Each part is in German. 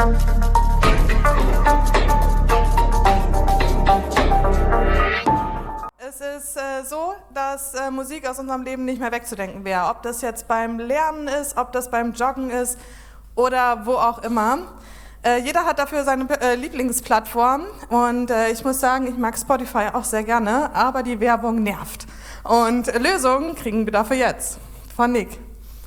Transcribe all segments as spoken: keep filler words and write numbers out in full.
Es ist äh, so, dass äh, Musik aus unserem Leben nicht mehr wegzudenken wäre. Ob das jetzt beim Lernen ist, ob das beim Joggen ist oder wo auch immer. Äh, jeder hat dafür seine äh, Lieblingsplattform und äh, ich muss sagen, ich mag Spotify auch sehr gerne, aber die Werbung nervt. Und äh, Lösungen kriegen wir dafür jetzt. Von Nick.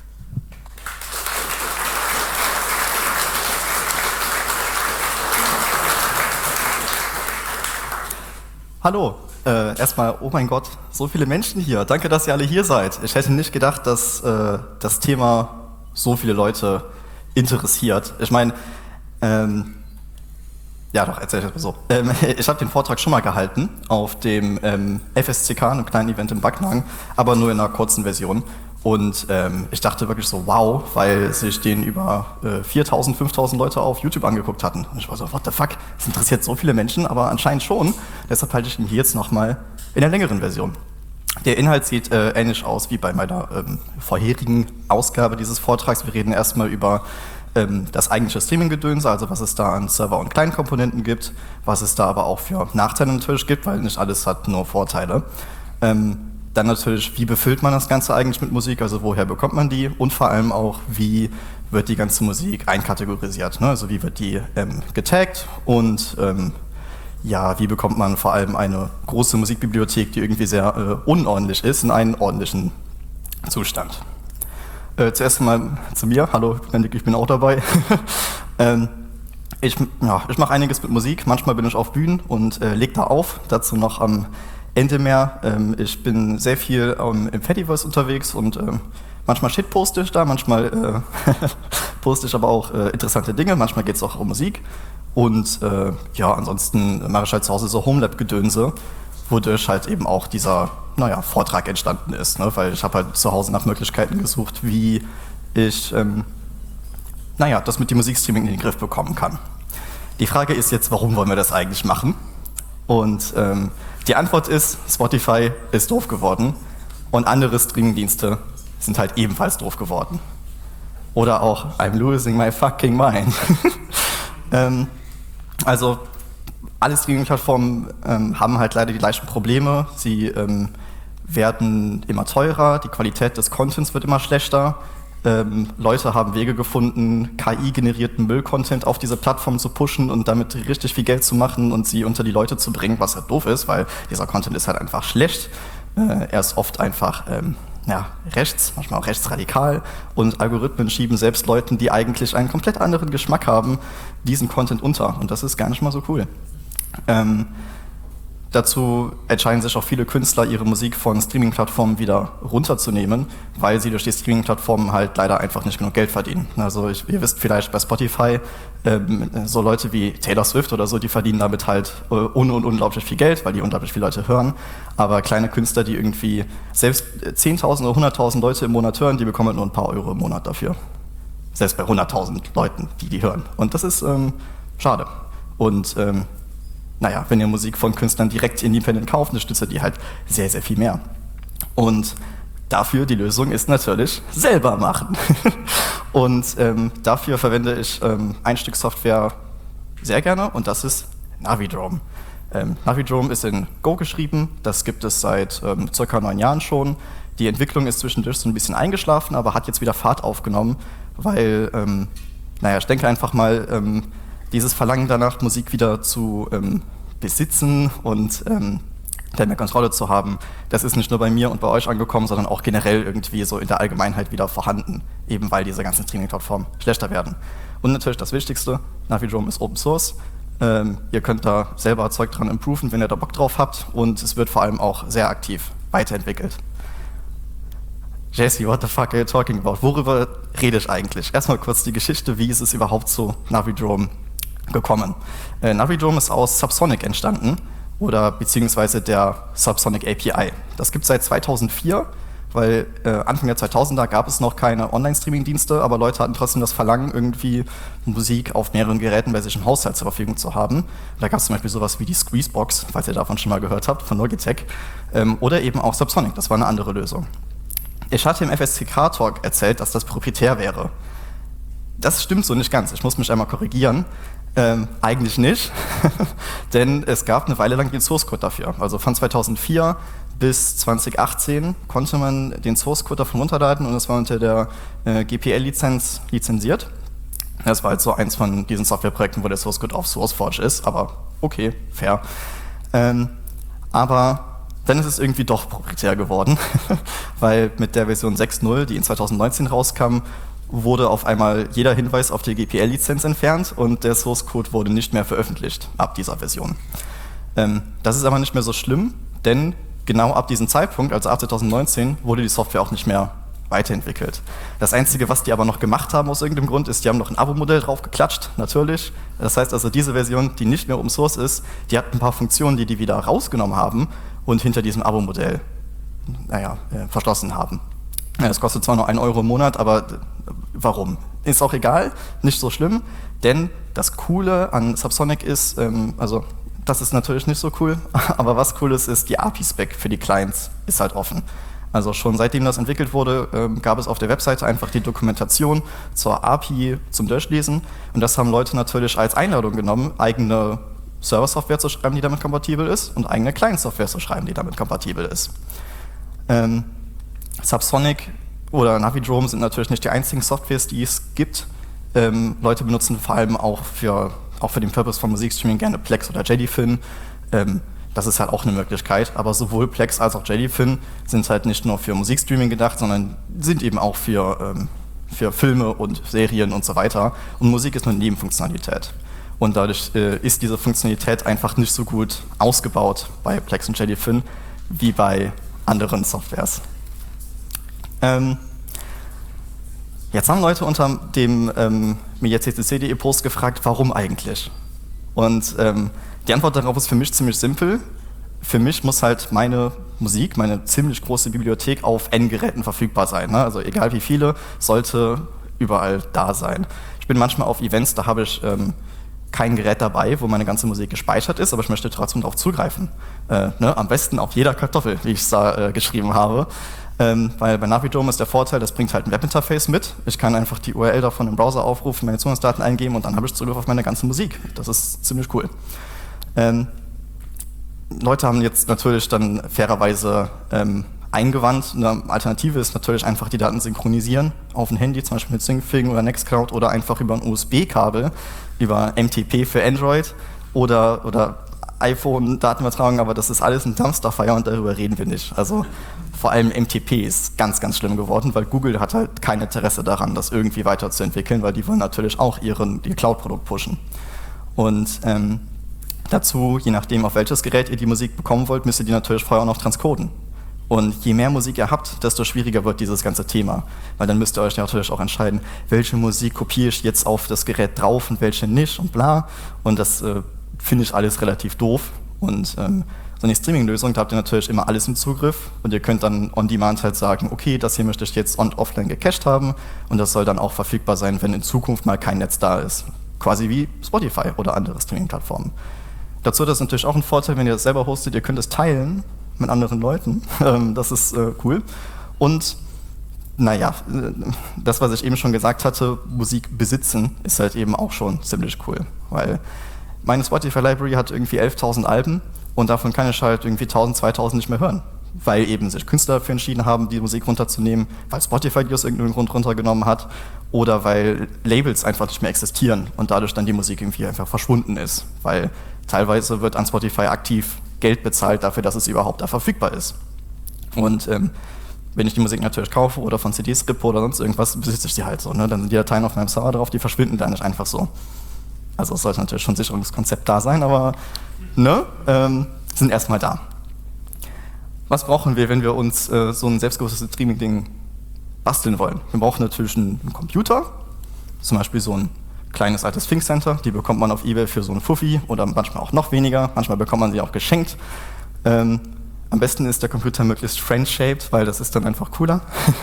Hallo. Äh, erstmal, oh mein Gott, so viele Menschen hier. Danke, dass ihr alle hier seid. Ich hätte nicht gedacht, dass äh, das Thema so viele Leute interessiert. Ich meine, ähm, ja doch, erzähl ich das mal so. Ähm, ich habe den Vortrag schon mal gehalten auf dem ähm, F S C K, einem kleinen Event in Backnang, aber nur in einer kurzen Version. Und ähm, ich dachte wirklich so, wow, weil sich den über äh, viertausend, fünftausend Leute auf YouTube angeguckt hatten. Und ich war so, what the fuck, das interessiert so viele Menschen, aber anscheinend schon. Deshalb halte ich ihn hier jetzt nochmal in der längeren Version. Der Inhalt sieht äh, ähnlich aus wie bei meiner ähm, vorherigen Ausgabe dieses Vortrags. Wir reden erstmal über ähm, das eigentliche Streaming-Gedönse, also was es da an Server- und Kleinkomponenten gibt, was es da aber auch für Nachteile natürlich gibt, weil nicht alles hat nur Vorteile. Ähm, Dann natürlich, wie befüllt man das Ganze eigentlich mit Musik, also woher bekommt man die und vor allem auch, wie wird die ganze Musik einkategorisiert, ne? Also wie wird die ähm, getaggt und ähm, ja, wie bekommt man vor allem eine große Musikbibliothek, die irgendwie sehr äh, unordentlich ist, in einen ordentlichen Zustand. Äh, zuerst mal zu mir, hallo, ich bin auch dabei. ähm, ich ja, ich mache einiges mit Musik, manchmal bin ich auf Bühnen und äh, leg da auf, dazu noch am Ende mehr. Ähm, ich bin sehr viel ähm, im Fediverse unterwegs und ähm, manchmal shitposte ich da, manchmal äh, poste ich aber auch äh, interessante Dinge, manchmal geht es auch um Musik. Und äh, ja, ansonsten mache ich halt zu Hause so Homelab-Gedönse, wodurch halt eben auch dieser, naja, Vortrag entstanden ist, ne? Weil ich habe halt zu Hause nach Möglichkeiten gesucht, wie ich, ähm, naja, das mit dem Musikstreaming in den Griff bekommen kann. Die Frage ist jetzt, warum wollen wir das eigentlich machen? Und ähm, die Antwort ist, Spotify ist doof geworden und andere Streamingdienste sind halt ebenfalls doof geworden. Oder auch, I'm losing my fucking mind. ähm, also, alle Streaming-Plattformen ähm, haben halt leider die gleichen Probleme. Sie ähm, werden immer teurer, die Qualität des Contents wird immer schlechter. Ähm, Leute haben Wege gefunden, K I-generierten Müll-Content auf diese Plattform zu pushen und damit richtig viel Geld zu machen und sie unter die Leute zu bringen, was halt doof ist, weil dieser Content ist halt einfach schlecht. Äh, er ist oft einfach ähm, ja, rechts, manchmal auch rechtsradikal und Algorithmen schieben selbst Leuten, die eigentlich einen komplett anderen Geschmack haben, diesen Content unter und das ist gar nicht mal so cool. Ähm, Dazu entscheiden sich auch viele Künstler, ihre Musik von Streaming-Plattformen wieder runterzunehmen, weil sie durch die Streaming-Plattformen halt leider einfach nicht genug Geld verdienen. Also ich, ihr wisst vielleicht bei Spotify, ähm, so Leute wie Taylor Swift oder so, die verdienen damit halt äh, un- und unglaublich viel Geld, weil die unglaublich viele Leute hören. Aber kleine Künstler, die irgendwie selbst zehntausend oder hunderttausend Leute im Monat hören, die bekommen nur ein paar Euro im Monat dafür. Selbst bei hunderttausend Leuten, die die hören. Und das ist ähm, schade. Und ähm, naja, wenn ihr Musik von Künstlern direkt independent kauft, dann stützt ihr die halt sehr, sehr viel mehr. Und dafür, die Lösung ist natürlich selber machen. Und ähm, dafür verwende ich ähm, ein Stück Software sehr gerne und das ist Navidrome. Ähm, Navidrome ist in Go geschrieben, das gibt es seit ähm, circa neun Jahren schon. Die Entwicklung ist zwischendurch so ein bisschen eingeschlafen, aber hat jetzt wieder Fahrt aufgenommen, weil, ähm, naja, ich denke einfach mal, ähm, dieses Verlangen danach, Musik wieder zu ähm, besitzen und ähm, mehr Kontrolle zu haben, das ist nicht nur bei mir und bei euch angekommen, sondern auch generell irgendwie so in der Allgemeinheit wieder vorhanden, eben weil diese ganzen Streaming-Plattformen schlechter werden. Und natürlich das Wichtigste, Navidrome ist Open Source. Ähm, ihr könnt da selber Zeug dran improven, wenn ihr da Bock drauf habt und es wird vor allem auch sehr aktiv weiterentwickelt. Jesse, what the fuck are you talking about? Worüber rede ich eigentlich? Erstmal kurz die Geschichte, wie ist es überhaupt zu Navidrome gekommen. Äh, Navidrome ist aus Subsonic entstanden oder beziehungsweise der Subsonic A P I. Das gibt es seit zweitausendvier, weil äh, Anfang der zweitausender gab es noch keine Online-Streaming-Dienste, aber Leute hatten trotzdem das Verlangen, irgendwie Musik auf mehreren Geräten bei sich im Haushalt zur Verfügung zu haben. Und da gab es zum Beispiel sowas wie die Squeezebox, falls ihr davon schon mal gehört habt, von Logitech, ähm, oder eben auch Subsonic, das war eine andere Lösung. Ich hatte im F S C K-Talk erzählt, dass das proprietär wäre. Das stimmt so nicht ganz. Ich muss mich einmal korrigieren. Ähm, eigentlich nicht, denn es gab eine Weile lang den Source Code dafür. Also von zweitausendvier bis zwanzig achtzehn konnte man den Source Code davon runterladen und es war unter der äh, G P L-Lizenz lizenziert. Das war halt so eins von diesen Softwareprojekten, wo der Source Code auf SourceForge ist, aber okay, fair. Ähm, aber dann ist es irgendwie doch proprietär geworden, weil mit der Version sechs Punkt null, die in zweitausendneunzehn rauskam, wurde auf einmal jeder Hinweis auf die G P L-Lizenz entfernt und der Source Code wurde nicht mehr veröffentlicht ab dieser Version. Ähm, das ist aber nicht mehr so schlimm, denn genau ab diesem Zeitpunkt, also ab zweitausendneunzehn, wurde die Software auch nicht mehr weiterentwickelt. Das Einzige, was die aber noch gemacht haben aus irgendeinem Grund, ist, die haben noch ein Abo-Modell drauf geklatscht, natürlich. Das heißt also, diese Version, die nicht mehr Open Source ist, die hat ein paar Funktionen, die die wieder rausgenommen haben und hinter diesem Abo-Modell, naja, äh, verschlossen haben. Ja, es kostet zwar nur ein Euro im Monat, aber warum? Ist auch egal, nicht so schlimm, denn das Coole an Subsonic ist, ähm, also das ist natürlich nicht so cool, aber was cool ist, ist die A P I-Spec für die Clients ist halt offen. Also schon seitdem das entwickelt wurde, ähm, gab es auf der Webseite einfach die Dokumentation zur A P I zum Durchlesen und das haben Leute natürlich als Einladung genommen, eigene Server-Software zu schreiben, die damit kompatibel ist und eigene Client-Software zu schreiben, die damit kompatibel ist. Ähm, Subsonic oder Navidrome sind natürlich nicht die einzigen Softwares, die es gibt. Ähm, Leute benutzen vor allem auch für, auch für den Purpose von Musikstreaming gerne Plex oder Jellyfin. Ähm, das ist halt auch eine Möglichkeit, aber sowohl Plex als auch Jellyfin sind halt nicht nur für Musikstreaming gedacht, sondern sind eben auch für, ähm, für Filme und Serien und so weiter. Und Musik ist nur eine Nebenfunktionalität. Und dadurch äh, ist diese Funktionalität einfach nicht so gut ausgebaut bei Plex und Jellyfin wie bei anderen Softwares. Ähm, jetzt haben Leute unter dem ähm, mediaccc punkt de Post gefragt, warum eigentlich? Und ähm, die Antwort darauf ist für mich ziemlich simpel. Für mich muss halt meine Musik, meine ziemlich große Bibliothek auf N-Geräten verfügbar sein. Ne? Also egal wie viele, sollte überall da sein. Ich bin manchmal auf Events, da habe ich ähm, kein Gerät dabei, wo meine ganze Musik gespeichert ist, aber ich möchte trotzdem darauf zugreifen. Äh, ne? Am besten auf jeder Kartoffel, wie ich es da äh, geschrieben habe. Ähm, weil bei Navidrome ist der Vorteil, das bringt halt ein Webinterface mit. Ich kann einfach die U R L davon im Browser aufrufen, meine Zugangsdaten eingeben und dann habe ich Zugriff auf meine ganze Musik. Das ist ziemlich cool. Ähm, Leute haben jetzt natürlich dann fairerweise ähm, eingewandt. Eine Alternative ist natürlich einfach die Daten synchronisieren auf ein Handy, zum Beispiel mit Syncfig oder Nextcloud oder einfach über ein U S B-Kabel, über M T P für Android oder, oder iPhone-Daten übertragen, aber das ist alles ein Dumpster-Fire und darüber reden wir nicht. Also vor allem M T P ist ganz, ganz schlimm geworden, weil Google hat halt kein Interesse daran, das irgendwie weiterzuentwickeln, weil die wollen natürlich auch ihren, ihr Cloud-Produkt pushen. Und ähm, dazu, je nachdem, auf welches Gerät ihr die Musik bekommen wollt, müsst ihr die natürlich vorher auch noch transcoden. Und je mehr Musik ihr habt, desto schwieriger wird dieses ganze Thema. Weil dann müsst ihr euch natürlich auch entscheiden, welche Musik kopiere ich jetzt auf das Gerät drauf und welche nicht und bla. Und das äh, finde ich alles relativ doof. Und ähm, so eine Streaming-Lösung, da habt ihr natürlich immer alles im Zugriff. Und ihr könnt dann on-demand halt sagen, okay, das hier möchte ich jetzt on- offline gecached haben. Und das soll dann auch verfügbar sein, wenn in Zukunft mal kein Netz da ist. Quasi wie Spotify oder andere Streaming-Plattformen. Dazu hat das natürlich auch einen Vorteil, wenn ihr das selber hostet, ihr könnt es teilen mit anderen Leuten. Das ist äh, cool. Und naja, das, was ich eben schon gesagt hatte, Musik besitzen, ist halt eben auch schon ziemlich cool. Weil meine Spotify-Library hat irgendwie elftausend Alben und davon kann ich halt irgendwie tausend, zweitausend nicht mehr hören. Weil eben sich Künstler dafür entschieden haben, die Musik runterzunehmen, weil Spotify die aus irgendeinem Grund runtergenommen hat oder weil Labels einfach nicht mehr existieren und dadurch dann die Musik irgendwie einfach verschwunden ist. Weil teilweise wird an Spotify aktiv Geld bezahlt dafür, dass es überhaupt da verfügbar ist. Und ähm, wenn ich die Musik natürlich kaufe oder von C Ds rippe oder sonst irgendwas, besitze ich die halt so. Ne? Dann sind die Dateien auf meinem Server drauf, die verschwinden dann nicht einfach so. Also es sollte natürlich schon ein Sicherungskonzept da sein, aber ne, ähm, sind erstmal da. Was brauchen wir, wenn wir uns äh, so ein selbstgehostetes Streaming-Ding basteln wollen? Wir brauchen natürlich einen, einen Computer, zum Beispiel so ein kleines altes ThinkCenter, die bekommt man auf eBay für so einen Fuffi oder manchmal auch noch weniger, manchmal bekommt man sie auch geschenkt. Ähm, am besten ist der Computer möglichst French-shaped, weil das ist dann einfach cooler.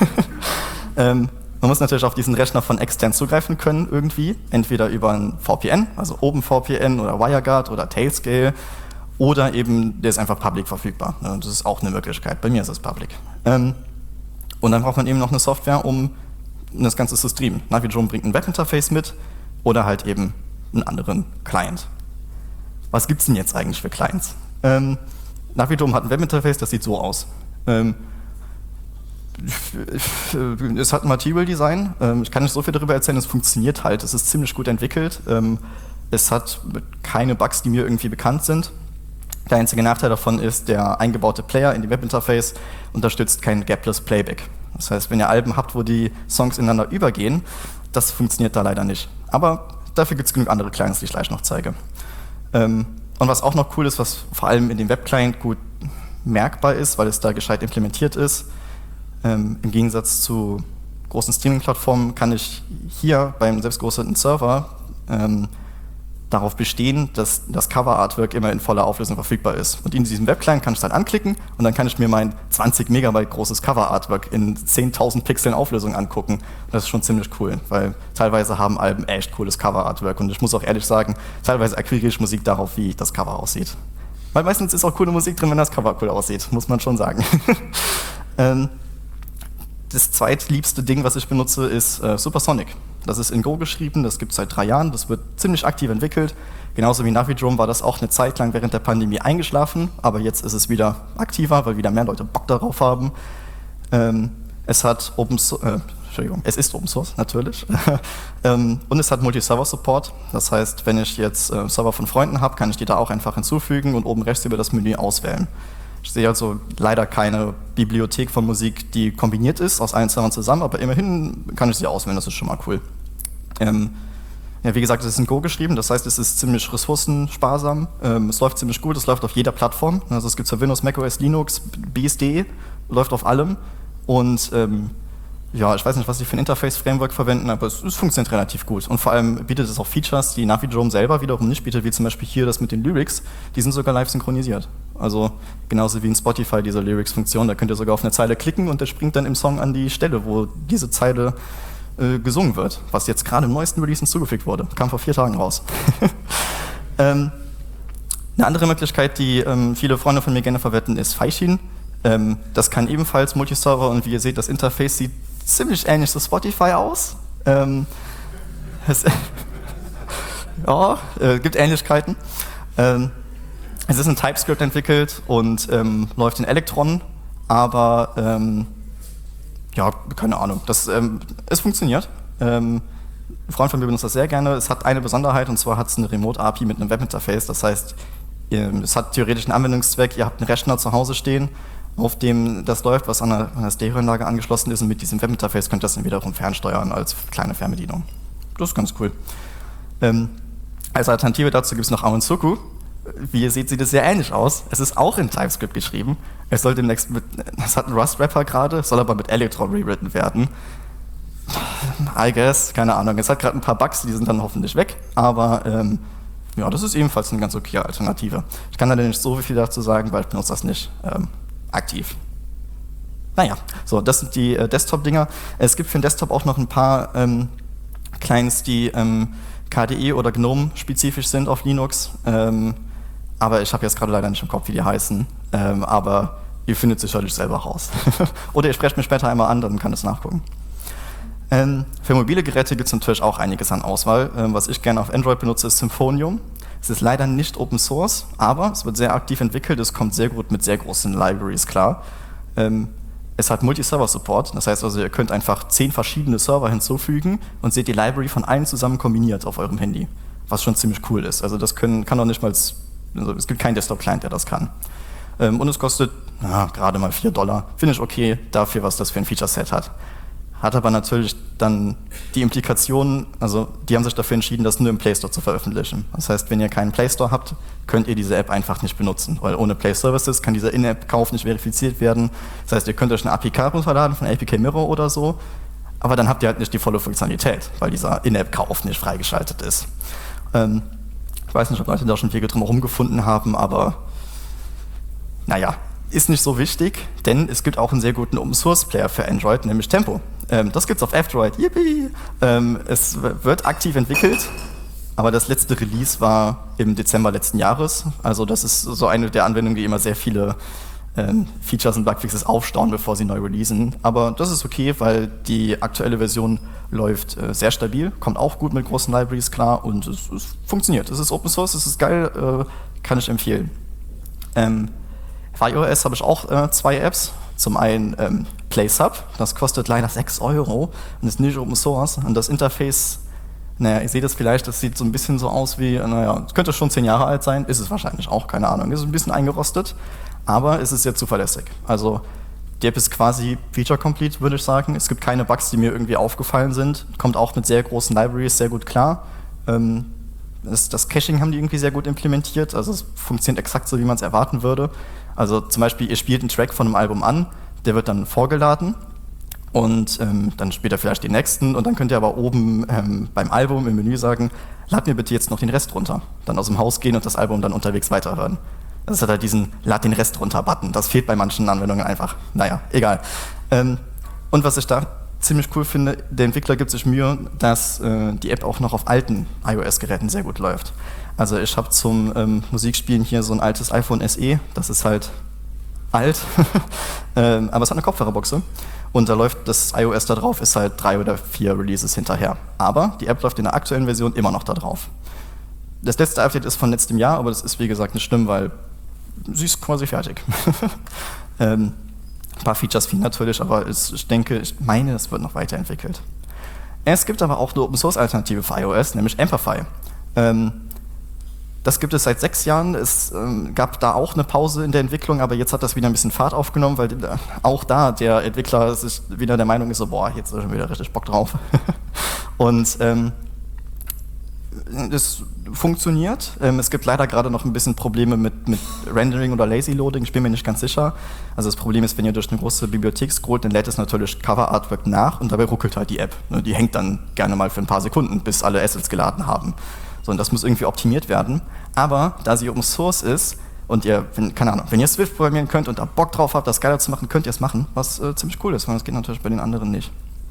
ähm, man muss natürlich auf diesen Rechner von extern zugreifen können irgendwie, entweder über ein V P N, also OpenVPN oder WireGuard oder Tailscale, oder eben der ist einfach public verfügbar. Das ist auch eine Möglichkeit, bei mir ist es public. Ähm, und dann braucht man eben noch eine Software, um und das Ganze zu streamen. Navidrome bringt ein Webinterface mit oder halt eben einen anderen Client. Was gibt es denn jetzt eigentlich für Clients? Ähm, Navidrome hat ein Webinterface, das sieht so aus. Ähm, es hat ein Material Design. Ähm, ich kann nicht so viel darüber erzählen, es funktioniert halt. Es ist ziemlich gut entwickelt. Ähm, es hat keine Bugs, die mir irgendwie bekannt sind. Der einzige Nachteil davon ist, der eingebaute Player in dem Webinterface unterstützt kein Gapless Playback. Das heißt, wenn ihr Alben habt, wo die Songs ineinander übergehen, das funktioniert da leider nicht. Aber dafür gibt es genug andere Clients, die ich gleich noch zeige. Ähm, und was auch noch cool ist, was vor allem in dem Webclient gut merkbar ist, weil es da gescheit implementiert ist, ähm, im Gegensatz zu großen Streaming-Plattformen kann ich hier beim selbst gehosteten Server ähm, darauf bestehen, dass das Cover-Artwork immer in voller Auflösung verfügbar ist. Und in diesem Webclient kann ich es dann anklicken und dann kann ich mir mein zwanzig Megabyte großes Cover-Artwork in zehntausend Pixeln Auflösung angucken. Und das ist schon ziemlich cool, weil teilweise haben Alben echt cooles Cover-Artwork. Und ich muss auch ehrlich sagen, teilweise akquiriere ich Musik darauf, wie das Cover aussieht. Weil meistens ist auch coole Musik drin, wenn das Cover cool aussieht, muss man schon sagen. ähm, das zweitliebste Ding, was ich benutze, ist äh, Supersonic. Das ist in Go geschrieben, das gibt es seit drei Jahren, das wird ziemlich aktiv entwickelt. Genauso wie Navidrome war das auch eine Zeit lang während der Pandemie eingeschlafen, aber jetzt ist es wieder aktiver, weil wieder mehr Leute Bock darauf haben. Ähm, es hat Open so äh, Entschuldigung, es ist Open Source, natürlich. ähm, und es hat Multi-Server-Support, das heißt, wenn ich jetzt äh, Server von Freunden habe, kann ich die da auch einfach hinzufügen und oben rechts über das Menü auswählen. Ich sehe also leider keine Bibliothek von Musik, die kombiniert ist, aus allen Servern zusammen, aber immerhin kann ich sie auswählen, das ist schon mal cool. Ähm, ja, wie gesagt, es ist in Go geschrieben, das heißt, es ist ziemlich ressourcensparsam, ähm, es läuft ziemlich gut, es läuft auf jeder Plattform, also es gibt für Windows, macOS, Linux, B S D, läuft auf allem und ähm, ja, ich weiß nicht, was sie für ein Interface-Framework verwenden, aber es, es funktioniert relativ gut. Und vor allem bietet es auch Features, die Navidrome selber wiederum nicht bietet, wie zum Beispiel hier das mit den Lyrics. Die sind sogar live synchronisiert. Also genauso wie in Spotify diese Lyrics-Funktion. Da könnt ihr sogar auf eine Zeile klicken und der springt dann im Song an die Stelle, wo diese Zeile äh, gesungen wird. Was jetzt gerade im neuesten Release hinzugefügt wurde. Kam vor vier Tagen raus. ähm, eine andere Möglichkeit, die ähm, viele Freunde von mir gerne verwenden, ist Feishin. Ähm, das kann ebenfalls Multiserver und wie ihr seht, das Interface sieht ziemlich ähnlich zu Spotify aus. Ähm, es ja, äh, gibt Ähnlichkeiten. Ähm, es ist in TypeScript entwickelt und ähm, läuft in Electron, aber ähm, ja, keine Ahnung. Das, ähm, es funktioniert. Ähm, ein Freund von mir benutzt das sehr gerne. Es hat eine Besonderheit und zwar hat es eine Remote-A P I mit einem Webinterface. Das heißt, ähm, es hat theoretisch einen Anwendungszweck. Ihr habt einen Rechner zu Hause stehen, auf dem das läuft, was an einer, einer Stereoanlage angeschlossen ist und mit diesem Webinterface könnt ihr das dann wiederum fernsteuern als kleine Fernbedienung. Das ist ganz cool. Ähm, als Alternative dazu gibt es noch Aonsuku. Wie ihr seht, sieht es sehr ähnlich aus. Es ist auch in TypeScript geschrieben. Es soll demnächst mit, es hat einen Rust-Wrapper gerade, soll aber mit Electron rewritten werden. I guess, keine Ahnung. Es hat gerade ein paar Bugs, die sind dann hoffentlich weg, aber ähm, ja, das ist ebenfalls eine ganz okay Alternative. Ich kann da nicht so viel dazu sagen, weil ich benutze das nicht ähm, aktiv. Naja, so, das sind die äh, Desktop-Dinger. Es gibt für den Desktop auch noch ein paar ähm, Clients, die ähm, K D E oder GNOME spezifisch sind auf Linux. Ähm, aber ich habe jetzt gerade leider nicht im Kopf, wie die heißen. Ähm, aber ihr findet sicherlich selber raus. Oder ihr sprecht mich später einmal an, dann kann ich es nachgucken. Ähm, für mobile Geräte gibt es natürlich auch einiges an Auswahl. Ähm, was ich gerne auf Android benutze, ist Symfonium. Es ist leider nicht Open Source, aber es wird sehr aktiv entwickelt. Es kommt sehr gut mit sehr großen Libraries klar. Ähm, es hat Multi-Server-Support, das heißt also, ihr könnt einfach zehn verschiedene Server hinzufügen und seht die Library von allen zusammen kombiniert auf eurem Handy, was schon ziemlich cool ist. Also das können, kann doch nicht mal, also es gibt keinen Desktop-Client, der das kann. Ähm, und es kostet na, gerade mal vier Dollar. Finde ich okay dafür, was das für ein Feature-Set hat. Hat aber natürlich dann die Implikationen, also die haben sich dafür entschieden, das nur im Play Store zu veröffentlichen. Das heißt, wenn ihr keinen Play Store habt, könnt ihr diese App einfach nicht benutzen, weil ohne Play Services kann dieser In-App-Kauf nicht verifiziert werden. Das heißt, ihr könnt euch eine A P K runterladen von A P K Mirror oder so, aber dann habt ihr halt nicht die volle Funktionalität, weil dieser In-App-Kauf nicht freigeschaltet ist. Ähm, ich weiß nicht, ob Leute da schon Wege drumherum gefunden haben, aber naja, ist nicht so wichtig, denn es gibt auch einen sehr guten Open-Source-Player für Android, nämlich Tempo. Ähm, das gibt's auf F-Droid, yippie! Ähm, es wird aktiv entwickelt, aber das letzte Release war im Dezember letzten Jahres. Also das ist so eine der Anwendungen, die immer sehr viele ähm, Features und Bugfixes aufstauen, bevor sie neu releasen. Aber das ist okay, weil die aktuelle Version läuft äh, sehr stabil, kommt auch gut mit großen Libraries klar und es, es funktioniert. Es ist Open Source, es ist geil, äh, kann ich empfehlen. Ähm, für iOS habe ich auch äh, zwei Apps. Zum einen ähm, PlaySub, das kostet leider sechs Euro und ist nicht Open Source. Und das Interface, naja, ihr seht es vielleicht, das sieht so ein bisschen so aus wie, naja, es könnte schon zehn Jahre alt sein, ist es wahrscheinlich auch, keine Ahnung, ist ein bisschen eingerostet, aber es ist sehr zuverlässig. Also die App ist quasi feature-complete, würde ich sagen. Es gibt keine Bugs, die mir irgendwie aufgefallen sind. Kommt auch mit sehr großen Libraries sehr gut klar. Ähm, das, das Caching haben die irgendwie sehr gut implementiert, also es funktioniert exakt so, wie man es erwarten würde. Also zum Beispiel, ihr spielt einen Track von einem Album an, der wird dann vorgeladen und ähm, dann spielt er vielleicht den nächsten und dann könnt ihr aber oben ähm, beim Album im Menü sagen, lad mir bitte jetzt noch den Rest runter. Dann aus dem Haus gehen und das Album dann unterwegs weiterhören. Das hat halt diesen Lad den Rest runter Button. Das fehlt bei manchen Anwendungen einfach. Naja, egal. Ähm, und was ich da ziemlich cool finde, der Entwickler gibt sich Mühe, dass äh, die App auch noch auf alten iOS-Geräten sehr gut läuft. Also ich habe zum ähm, Musikspielen hier so ein altes iPhone S E, das ist halt alt, ähm, aber es hat eine Kopfhörerbuchse und da läuft das iOS da drauf, ist halt drei oder vier Releases hinterher. Aber die App läuft in der aktuellen Version immer noch da drauf. Das letzte Update ist von letztem Jahr, aber das ist wie gesagt nicht schlimm, weil sie ist quasi fertig. ähm, ein paar Features fehlen natürlich, aber es, ich denke, ich meine, es wird noch weiterentwickelt. Es gibt aber auch eine Open-Source-Alternative für iOS, nämlich Amplify. Ähm, Das gibt es seit sechs Jahren. Es ähm, gab da auch eine Pause in der Entwicklung, aber jetzt hat das wieder ein bisschen Fahrt aufgenommen, weil äh, auch da der Entwickler sich wieder der Meinung ist, so, boah, jetzt ist schon wieder richtig Bock drauf. Und ähm, es funktioniert. Ähm, es gibt leider gerade noch ein bisschen Probleme mit, mit Rendering oder Lazy Loading, ich bin mir nicht ganz sicher. Also das Problem ist, wenn ihr durch eine große Bibliothek scrollt, dann lädt es natürlich Cover-Artwork nach und dabei ruckelt halt die App. Die hängt dann gerne mal für ein paar Sekunden, bis alle Assets geladen haben. So, und das muss irgendwie optimiert werden. Aber da sie Open Source ist und ihr, wenn, keine Ahnung, wenn ihr Swift programmieren könnt und da Bock drauf habt, das geiler zu machen, könnt ihr es machen, was äh, ziemlich cool ist, weil das geht natürlich bei den anderen nicht.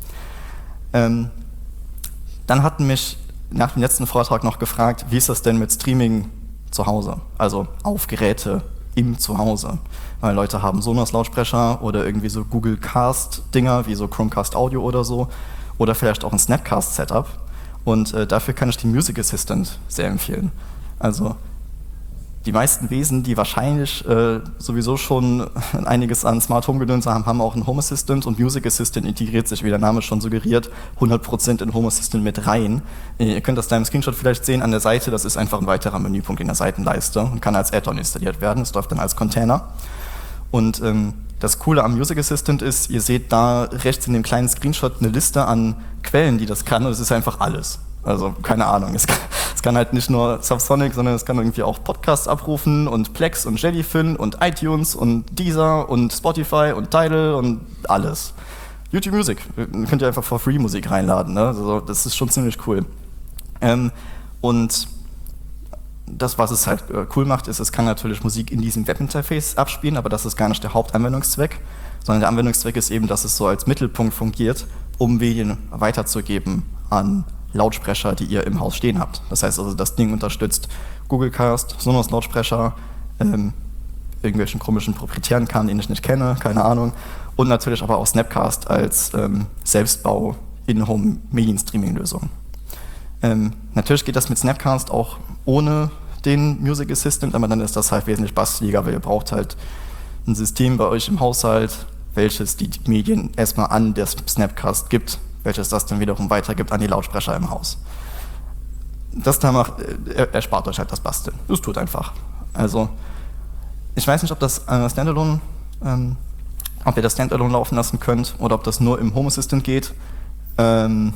Ähm, dann hatten mich nach dem letzten Vortrag noch gefragt, wie ist das denn mit Streaming zu Hause? Also auf Geräte im Zuhause. Weil Leute haben Sonos-Lautsprecher oder irgendwie so Google Cast-Dinger, wie so Chromecast Audio oder so. Oder vielleicht auch ein Snapcast-Setup. Und äh, dafür kann ich den Music Assistant sehr empfehlen. Also die meisten Wesen, die wahrscheinlich äh, sowieso schon einiges an Smart Home Gedöns haben, haben auch einen Home Assistant und Music Assistant integriert sich, wie der Name schon suggeriert, hundert Prozent in Home Assistant mit rein. Ihr könnt das da im Screenshot vielleicht sehen an der Seite, das ist einfach ein weiterer Menüpunkt in der Seitenleiste und kann als Add-on installiert werden, es läuft dann als Container. Und ähm, das Coole am Music Assistant ist, ihr seht da rechts in dem kleinen Screenshot eine Liste an Quellen, die das kann und es ist einfach alles. Also keine Ahnung, es kann, es kann halt nicht nur Subsonic, sondern es kann irgendwie auch Podcasts abrufen und Plex und Jellyfin und iTunes und Deezer und Spotify und Tidal und alles. YouTube Music, könnt ihr einfach for free Musik reinladen, ne? Also das ist schon ziemlich cool. Ähm, und das, was es halt äh, cool macht, ist, es kann natürlich Musik in diesem Webinterface abspielen, aber das ist gar nicht der Hauptanwendungszweck, sondern der Anwendungszweck ist eben, dass es so als Mittelpunkt fungiert, um Medien weiterzugeben an Lautsprecher, die ihr im Haus stehen habt. Das heißt also, das Ding unterstützt Google Cast, Sonos Lautsprecher, ähm, irgendwelchen komischen proprietären Kern, den ich nicht kenne, keine Ahnung, und natürlich aber auch Snapcast als ähm, Selbstbau in-Home Medienstreaming-Lösung. Ähm, natürlich geht das mit Snapcast auch ohne den Music Assistant, aber dann ist das halt wesentlich basteliger, weil ihr braucht halt ein System bei euch im Haushalt, welches die Medien erstmal an der Snapcast gibt, welches das dann wiederum weitergibt an die Lautsprecher im Haus. Das da macht, er, erspart euch halt das Basteln. Das tut einfach. Also, ich weiß nicht, ob das äh, Standalone, ähm, ob ihr das Standalone laufen lassen könnt oder ob das nur im Home Assistant geht. Ähm,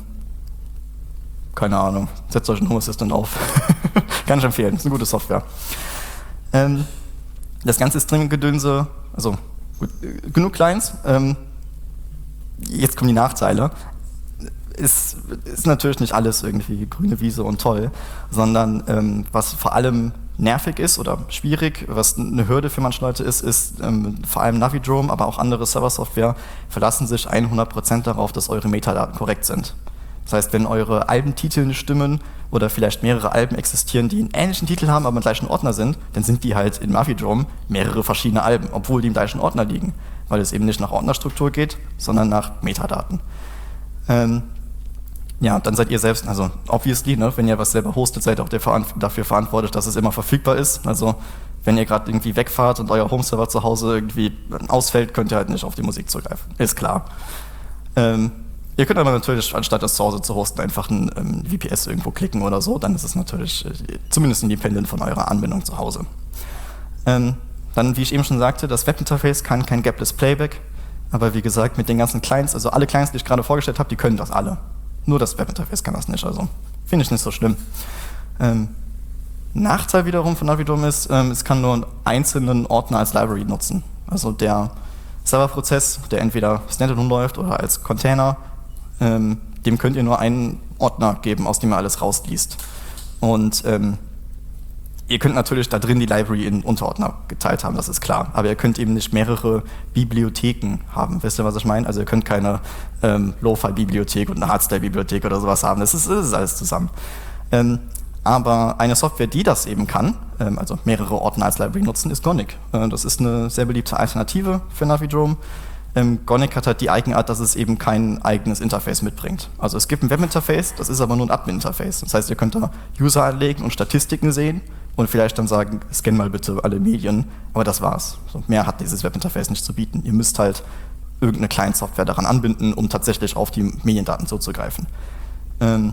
keine Ahnung. Setzt euch einen Home Assistant auf. Kann ich empfehlen. Das ist eine gute Software. Ähm, das ganze Streaming-Gedönse, also gut, genug Clients. Ähm, jetzt kommen die Nachteile. Ist, ist natürlich nicht alles irgendwie grüne Wiese und toll, sondern ähm, was vor allem nervig ist oder schwierig, was eine Hürde für manche Leute ist, ist ähm, vor allem Navidrome, aber auch andere Server-Software verlassen sich hundert Prozent darauf, dass eure Metadaten korrekt sind. Das heißt, wenn eure Albentitel nicht stimmen oder vielleicht mehrere Alben existieren, die einen ähnlichen Titel haben, aber im gleichen Ordner sind, dann sind die halt in Mavidrom mehrere verschiedene Alben, obwohl die im gleichen Ordner liegen, weil es eben nicht nach Ordnerstruktur geht, sondern nach Metadaten. Ähm, ja, dann seid ihr selbst, also obviously, ne, wenn ihr was selber hostet, seid ihr auch dafür verantwortlich, dass es immer verfügbar ist. Also wenn ihr gerade irgendwie wegfahrt und euer Homeserver zu Hause irgendwie ausfällt, könnt ihr halt nicht auf die Musik zugreifen. Ist klar. Ähm, ihr könnt aber natürlich, anstatt das zu Hause zu hosten, einfach ein ähm, V P S irgendwo klicken oder so. Dann ist es natürlich äh, zumindest independent von eurer Anbindung zu Hause. Ähm, dann, wie ich eben schon sagte, das Webinterface kann kein Gapless Playback. Aber wie gesagt, mit den ganzen Clients, also alle Clients, die ich gerade vorgestellt habe, die können das alle. Nur das Webinterface kann das nicht, also finde ich nicht so schlimm. Ähm, Nachteil wiederum von Navidrom ist, ähm, es kann nur einen einzelnen Ordner als Library nutzen. Also der Serverprozess, der entweder standalone läuft oder als Container, ähm, dem könnt ihr nur einen Ordner geben, aus dem ihr alles rausliest. Und ähm, ihr könnt natürlich da drin die Library in Unterordner geteilt haben, das ist klar. Aber ihr könnt eben nicht mehrere Bibliotheken haben. Wisst ihr, was ich meine? Also ihr könnt keine ähm, Lo-Fi-Bibliothek und eine Hardstyle-Bibliothek oder sowas haben. Das ist, das ist alles zusammen. Ähm, aber eine Software, die das eben kann, ähm, also mehrere Ordner als Library nutzen, ist Gonic. Äh, das ist eine sehr beliebte Alternative für Navidrom. Ähm, Gonic hat halt die Eigenart, dass es eben kein eigenes Interface mitbringt. Also es gibt ein Webinterface, das ist aber nur ein Admin-Interface. Das heißt, ihr könnt da User anlegen und Statistiken sehen und vielleicht dann sagen, scan mal bitte alle Medien, aber das war's. So, mehr hat dieses Webinterface nicht zu bieten. Ihr müsst halt irgendeine Client-Software daran anbinden, um tatsächlich auf die Mediendaten zuzugreifen. Ähm,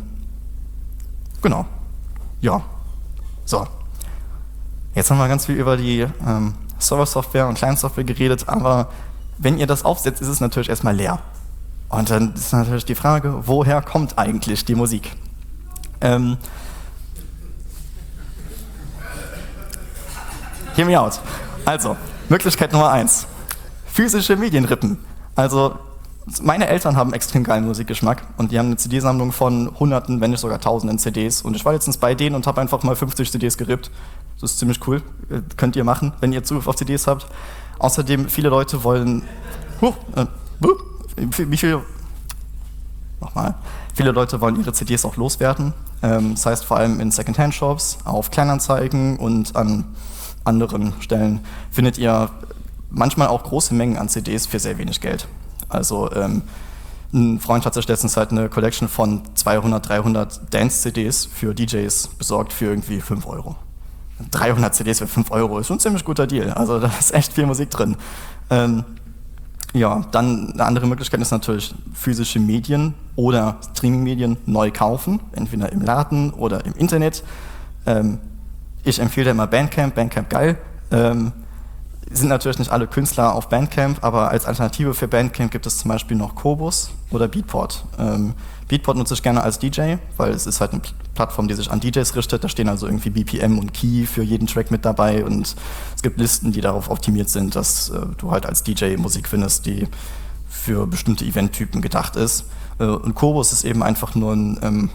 genau. Ja. So. Jetzt haben wir ganz viel über die ähm, Server-Software und Client-Software geredet, aber wenn ihr das aufsetzt, ist es natürlich erstmal leer. Und dann ist natürlich die Frage, woher kommt eigentlich die Musik? Ähm, Hear me out. Also, Möglichkeit Nummer eins. Physische Medienrippen. Also, meine Eltern haben extrem geilen Musikgeschmack und die haben eine C D-Sammlung von Hunderten, wenn nicht sogar Tausenden C Ds. Und ich war letztens bei denen und habe einfach mal fünfzig C Ds gerippt. Das ist ziemlich cool. Könnt ihr machen, wenn ihr Zugriff auf C Ds habt. Außerdem, viele Leute wollen... Huh, äh, wie viel... Nochmal. Viele Leute wollen ihre C Ds auch loswerden. Ähm, das heißt vor allem in Secondhand-Shops, auf Kleinanzeigen und an anderen Stellen findet ihr manchmal auch große Mengen an C Ds für sehr wenig Geld. Also ähm, ein Freund hat sich letztens halt eine Collection von zweihundert, dreihundert Dance-C Ds für D Js besorgt für irgendwie fünf Euro. dreihundert C Ds für fünf Euro ist schon ein ziemlich guter Deal. Also da ist echt viel Musik drin. Ähm, ja, dann eine andere Möglichkeit ist natürlich physische Medien oder Streaming-Medien neu kaufen, entweder im Laden oder im Internet. Ähm, ich empfehle da immer Bandcamp, Bandcamp geil. Ähm, sind natürlich nicht alle Künstler auf Bandcamp, aber als Alternative für Bandcamp gibt es zum Beispiel noch Qobuz oder Beatport. Ähm, Beatport nutze ich gerne als D J, weil es ist halt eine Plattform, die sich an D Js richtet. Da stehen also irgendwie B P M und Key für jeden Track mit dabei und es gibt Listen, die darauf optimiert sind, dass äh, du halt als D J Musik findest, die für bestimmte Eventtypen gedacht ist. Äh, und Qobuz ist eben einfach nur ein ähm,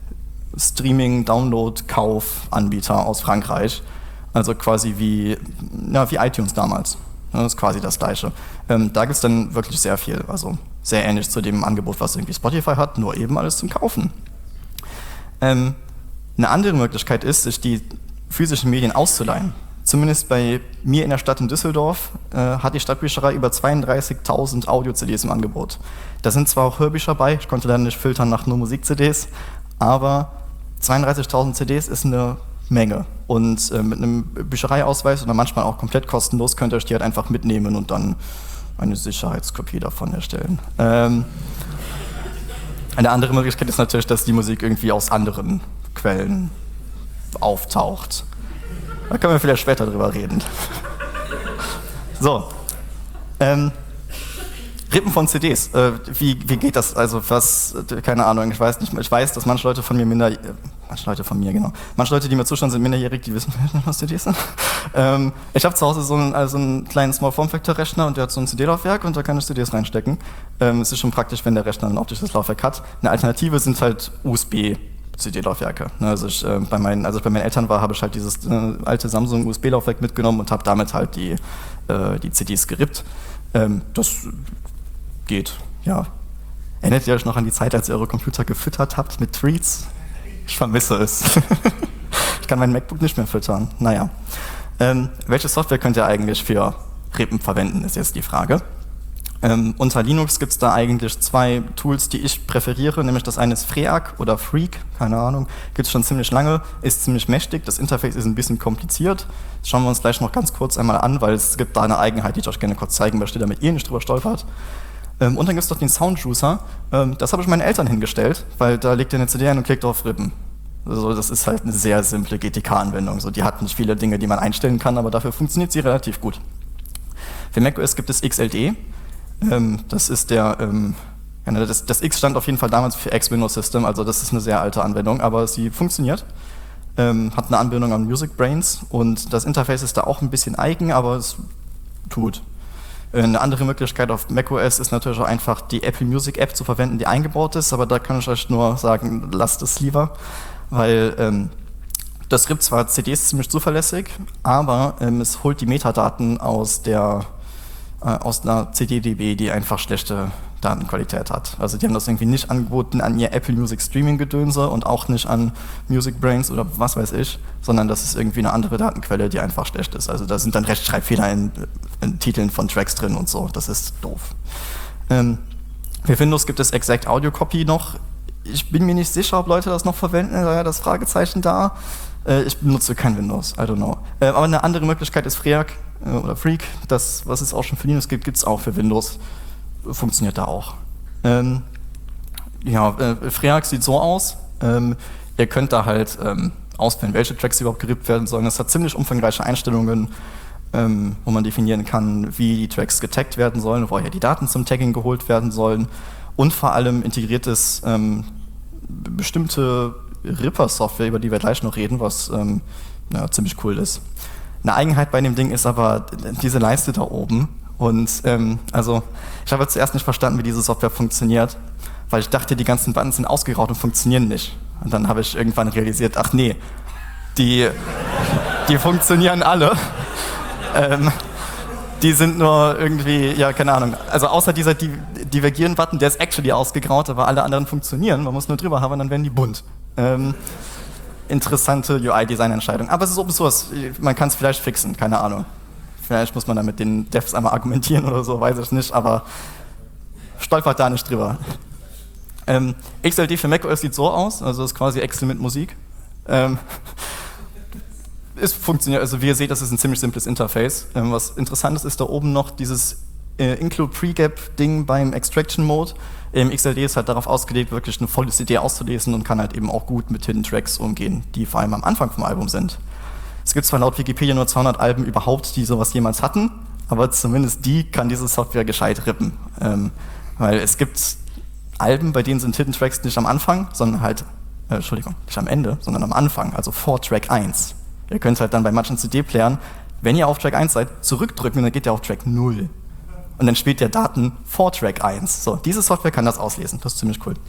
Streaming-Download-Kauf-Anbieter aus Frankreich. Also quasi wie, ja, wie iTunes damals. Das ist quasi das Gleiche. Ähm, da gibt es dann wirklich sehr viel, also sehr ähnlich zu dem Angebot, was irgendwie Spotify hat, nur eben alles zum Kaufen. Ähm, eine andere Möglichkeit ist, sich die physischen Medien auszuleihen. Zumindest bei mir in der Stadt in Düsseldorf äh, hat die Stadtbücherei über zweiunddreißigtausend Audio-C Ds im Angebot. Da sind zwar auch Hörbücher bei, ich konnte leider nicht filtern nach nur Musik-C Ds, aber zweiunddreißigtausend C Ds ist eine Menge. Und äh, mit einem Büchereiausweis oder manchmal auch komplett kostenlos könnt ihr euch die halt einfach mitnehmen und dann eine Sicherheitskopie davon erstellen. Ähm, eine andere Möglichkeit ist natürlich, dass die Musik irgendwie aus anderen Quellen auftaucht. Da können wir vielleicht später drüber reden. So. Ähm, Rippen von C Ds. Äh, wie, wie geht das? Also was, keine Ahnung, ich weiß nicht, ich weiß, dass manche Leute von mir minder, äh, manche Leute von mir, genau, manche Leute, die mir zuschauen, sind minderjährig, die wissen, was C Ds sind. ähm, ich habe zu Hause so einen, also einen kleinen Small Form Factor Rechner und der hat so ein C D-Laufwerk und da kann ich C Ds reinstecken. Ähm, es ist schon praktisch, wenn der Rechner ein optisches Laufwerk hat. Eine Alternative sind halt U S B-C D-Laufwerke. Also ich, äh, bei meinen, als ich bei meinen Eltern war, habe ich halt dieses äh, alte Samsung U S B-Laufwerk mitgenommen und habe damit halt die, äh, die C Ds gerippt. Ähm, das geht, ja. Erinnert ihr euch noch an die Zeit, als ihr eure Computer gefüttert habt mit Tweets? Ich vermisse es. Ich kann mein MacBook nicht mehr füttern. Naja. Ähm, welche Software könnt ihr eigentlich für Rippen verwenden, ist jetzt die Frage. Ähm, unter Linux gibt es da eigentlich zwei Tools, die ich präferiere, nämlich das eine ist Freak oder Freak, keine Ahnung, gibt es schon ziemlich lange, ist ziemlich mächtig, das Interface ist ein bisschen kompliziert. Das schauen wir uns gleich noch ganz kurz einmal an, weil es gibt da eine Eigenheit, die ich euch gerne kurz zeigen möchte, damit ihr nicht drüber stolpert. Ähm, und dann gibt es noch den Soundjuicer, ähm, das habe ich meinen Eltern hingestellt, weil da legt ihr eine C D ein und klickt auf Rippen. Also das ist halt eine sehr simple G T K-Anwendung, so, die hat nicht viele Dinge, die man einstellen kann, aber dafür funktioniert sie relativ gut. Für macOS gibt es X L D. Ähm, das ist der, ähm, ja, das, das X stand auf jeden Fall damals für X-Windows System, also das ist eine sehr alte Anwendung, aber sie funktioniert. Ähm, hat eine Anbindung an MusicBrainz und das Interface ist da auch ein bisschen eigen, aber es tut. Äh, eine andere Möglichkeit auf macOS ist natürlich auch einfach die Apple Music App zu verwenden, die eingebaut ist, aber da kann ich euch nur sagen, lasst es lieber, weil ähm, das gibt zwar C Ds ziemlich zuverlässig, aber ähm, es holt die Metadaten aus der aus einer C D D B, die einfach schlechte Datenqualität hat. Also die haben das irgendwie nicht angeboten an ihr Apple Music Streaming Gedönse und auch nicht an MusicBrainz oder was weiß ich, sondern das ist irgendwie eine andere Datenquelle, die einfach schlecht ist. Also da sind dann Rechtschreibfehler in, in Titeln von Tracks drin und so. Das ist doof. Ähm, für Windows gibt es Exact Audio Copy noch. Ich bin mir nicht sicher, ob Leute das noch verwenden, da ja das Fragezeichen da. Äh, ich benutze kein Windows, I don't know. Äh, aber eine andere Möglichkeit ist Freak äh, oder Freak. Das, was es auch schon für Linux gibt, gibt es auch für Windows. Funktioniert da auch. Ähm, ja, äh, Freak sieht so aus. Ähm, ihr könnt da halt ähm, auswählen, welche Tracks überhaupt gerippt werden sollen. Es hat ziemlich umfangreiche Einstellungen, ähm, wo man definieren kann, wie die Tracks getaggt werden sollen, woher die Daten zum Tagging geholt werden sollen. Und vor allem integriert es ähm, bestimmte Ripper-Software, über die wir gleich noch reden, was ähm, ja, ziemlich cool ist. Eine Eigenheit bei dem Ding ist aber diese Leiste da oben. Und ähm, also ich habe zuerst nicht verstanden, wie diese Software funktioniert, weil ich dachte, die ganzen Buttons sind ausgeraucht und funktionieren nicht. Und dann habe ich irgendwann realisiert, ach nee, die, die funktionieren alle. ähm, die sind nur irgendwie, ja, keine Ahnung, also außer dieser Divergieren-Button, der ist actually ausgegraut, aber alle anderen funktionieren. Man muss nur drüber haben, dann werden die bunt. Ähm, interessante U I-Design-Entscheidung. Aber es ist Open Source, man kann es vielleicht fixen, keine Ahnung. Vielleicht muss man da mit den Devs einmal argumentieren oder so, weiß ich nicht, aber stolpert da nicht drüber. Ähm, X L D für macOS sieht so aus, also ist quasi Excel mit Musik. Ähm, es funktioniert, also wie ihr seht, das ist ein ziemlich simples Interface. Ähm, was interessant ist, ist da oben noch dieses äh, Include Pre-Gap-Ding beim Extraction-Mode. Im X L D ist halt darauf ausgelegt, wirklich eine volle C D auszulesen und kann halt eben auch gut mit Hidden Tracks umgehen, die vor allem am Anfang vom Album sind. Es gibt zwar laut Wikipedia nur zweihundert Alben überhaupt, die sowas jemals hatten, aber zumindest die kann diese Software gescheit rippen. Ähm, weil es gibt Alben, bei denen sind Hidden Tracks nicht am Anfang, sondern halt, äh, Entschuldigung, nicht am Ende, sondern am Anfang, also vor Track eins. Ihr könnt halt dann bei manchen C D-Playern, wenn ihr auf Track eins seid, zurückdrücken und dann geht ihr auf Track null. Und dann spielt ihr Daten vor Track eins. So, diese Software kann das auslesen, das ist ziemlich cool.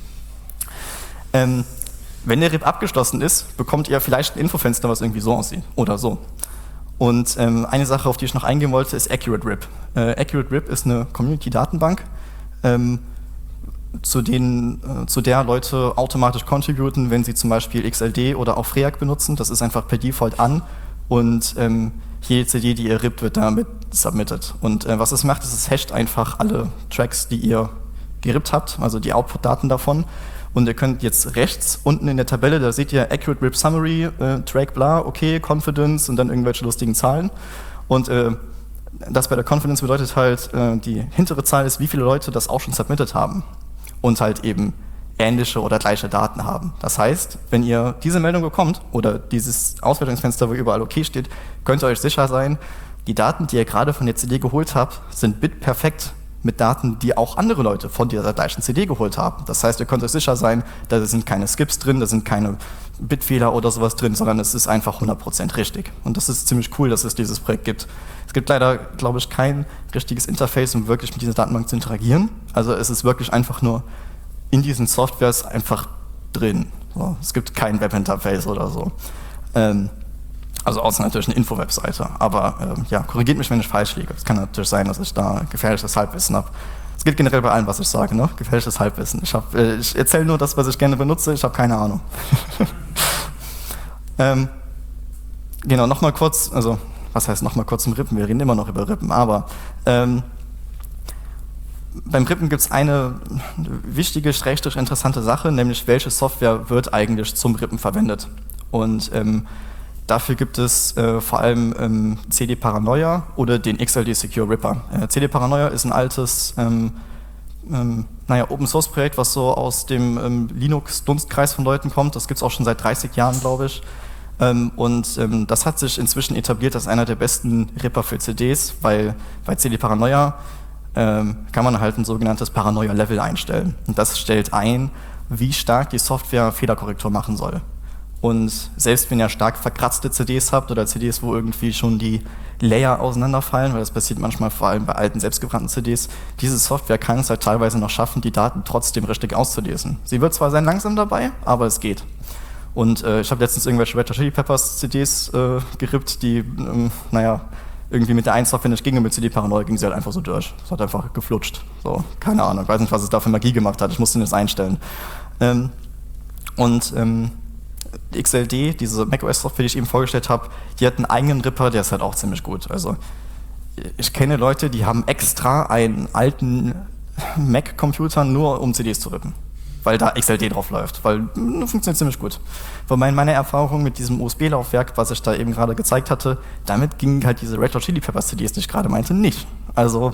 Ähm, Wenn der R I P abgeschlossen ist, bekommt ihr vielleicht ein Infofenster, was irgendwie so aussieht oder so. Und ähm, eine Sache, auf die ich noch eingehen wollte, ist Accurate R I P. Äh, Accurate R I P ist eine Community-Datenbank, ähm, zu, denen, äh, zu der Leute automatisch contributen, wenn sie zum Beispiel X L D oder auch Freak benutzen. Das ist einfach per Default an und ähm, jede C D, die ihr rippt, wird damit submitted. Und äh, was es macht, ist, es hasht einfach alle Tracks, die ihr gerippt habt, also die Output-Daten davon. Und ihr könnt jetzt rechts unten in der Tabelle, da seht ihr Accurate R I P Summary, äh, Track bla, okay, Confidence und dann irgendwelche lustigen Zahlen. Und äh, das bei der Confidence bedeutet halt, äh, die hintere Zahl ist, wie viele Leute das auch schon submitted haben. Und halt eben ähnliche oder gleiche Daten haben. Das heißt, wenn ihr diese Meldung bekommt oder dieses Auswertungsfenster, wo überall okay steht, könnt ihr euch sicher sein, die Daten, die ihr gerade von der C D geholt habt, sind bitperfekt mit Daten, die auch andere Leute von dieser gleichen C D geholt haben. Das heißt, ihr könnt euch sicher sein, da sind keine Skips drin, da sind keine Bitfehler oder sowas drin, sondern es ist einfach hundert Prozent richtig. Und das ist ziemlich cool, dass es dieses Projekt gibt. Es gibt leider, glaube ich, kein richtiges Interface, um wirklich mit dieser Datenbank zu interagieren. Also es ist wirklich einfach nur in diesen Softwares einfach drin. So, es gibt kein Webinterface oder so. Ähm, Also außer natürlich eine Info-Webseite. Aber ähm, ja, korrigiert mich, wenn ich falsch liege. Es kann natürlich sein, dass ich da gefährliches Halbwissen habe. Es geht generell bei allem, was ich sage, ne? Gefälschtes Halbwissen. Ich, äh, ich erzähle nur das, was ich gerne benutze, ich habe keine Ahnung. ähm, genau, nochmal kurz, also was heißt nochmal kurz zum Rippen? Wir reden immer noch über Rippen, aber ähm, beim Rippen gibt es eine wichtige, schrägstrich interessante Sache, nämlich welche Software wird eigentlich zum Rippen verwendet. Und ähm, dafür gibt es äh, vor allem ähm, C D Paranoia oder den X L D Secure Ripper. Äh, C D Paranoia ist ein altes ähm, ähm, naja, Open-Source-Projekt, was so aus dem ähm, Linux-Dunstkreis von Leuten kommt. Das gibt es auch schon seit dreißig Jahren, glaube ich. Ähm, und ähm, das hat sich inzwischen etabliert als einer der besten Ripper für C Ds, weil bei C D Paranoia ähm, kann man halt ein sogenanntes Paranoia-Level einstellen. Und das stellt ein, wie stark die Software Fehlerkorrektur machen soll. Und selbst wenn ihr stark verkratzte C Ds habt oder C Ds, wo irgendwie schon die Layer auseinanderfallen, weil das passiert manchmal vor allem bei alten, selbstgebrannten C Ds, diese Software kann es halt teilweise noch schaffen, die Daten trotzdem richtig auszulesen. Sie wird zwar sehr langsam dabei, aber es geht. Und äh, ich habe letztens irgendwelche Red Hot Chili Peppers C Ds äh, gerippt, die, ähm, naja, irgendwie mit der einen Software nicht ging und mit C D Paranoia ging sie halt einfach so durch. Es hat einfach geflutscht. So, keine Ahnung, ich weiß nicht, was es da für Magie gemacht hat, ich musste das einstellen. Ähm, und ähm, X L D, diese macOS-Software, die ich eben vorgestellt habe, die hat einen eigenen Ripper, der ist halt auch ziemlich gut. Also ich kenne Leute, die haben extra einen alten Mac-Computer nur um C Ds zu rippen, weil da X L D drauf läuft, weil das funktioniert ziemlich gut. Wobei meine Erfahrung mit diesem U S B-Laufwerk, was ich da eben gerade gezeigt hatte, damit gingen halt diese Red Hot Chili Peppers C Ds, die ich gerade meinte, nicht. Also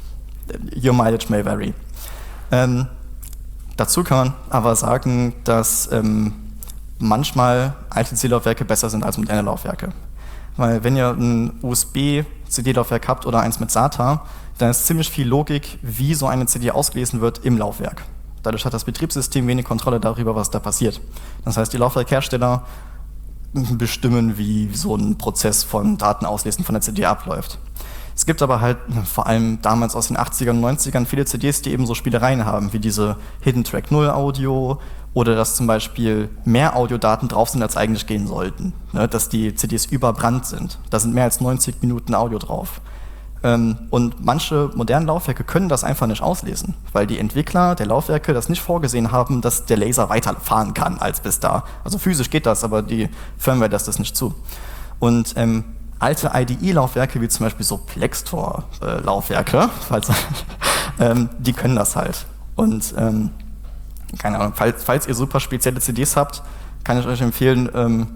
your mileage may vary. Ähm, dazu kann man aber sagen, dass ähm, manchmal alte C D-Laufwerke besser sind als moderne Laufwerke. Weil wenn ihr ein U S B-C D-Laufwerk habt oder eins mit SATA, dann ist ziemlich viel Logik, wie so eine C D ausgelesen wird im Laufwerk. Dadurch hat das Betriebssystem wenig Kontrolle darüber, was da passiert. Das heißt, die Laufwerkhersteller bestimmen, wie so ein Prozess von Datenauslesen von der C D abläuft. Es gibt aber halt vor allem damals aus den achtzigern und neunzigern viele C Ds, die eben so Spielereien haben, wie diese Hidden Track null Audio oder dass zum Beispiel mehr Audiodaten drauf sind, als eigentlich gehen sollten. Ne, dass die C Ds überbrannt sind. Da sind mehr als neunzig Minuten Audio drauf. Ähm, und manche modernen Laufwerke können das einfach nicht auslesen, weil die Entwickler der Laufwerke das nicht vorgesehen haben, dass der Laser weiterfahren kann als bis da. Also physisch geht das, aber die Firmware lässt das nicht zu. Und ähm, alte I D E-Laufwerke, wie zum Beispiel so Plextor-Laufwerke, falls, ähm, die können das halt. Und ähm, keine Ahnung, falls, falls ihr super spezielle C Ds habt, kann ich euch empfehlen, ähm,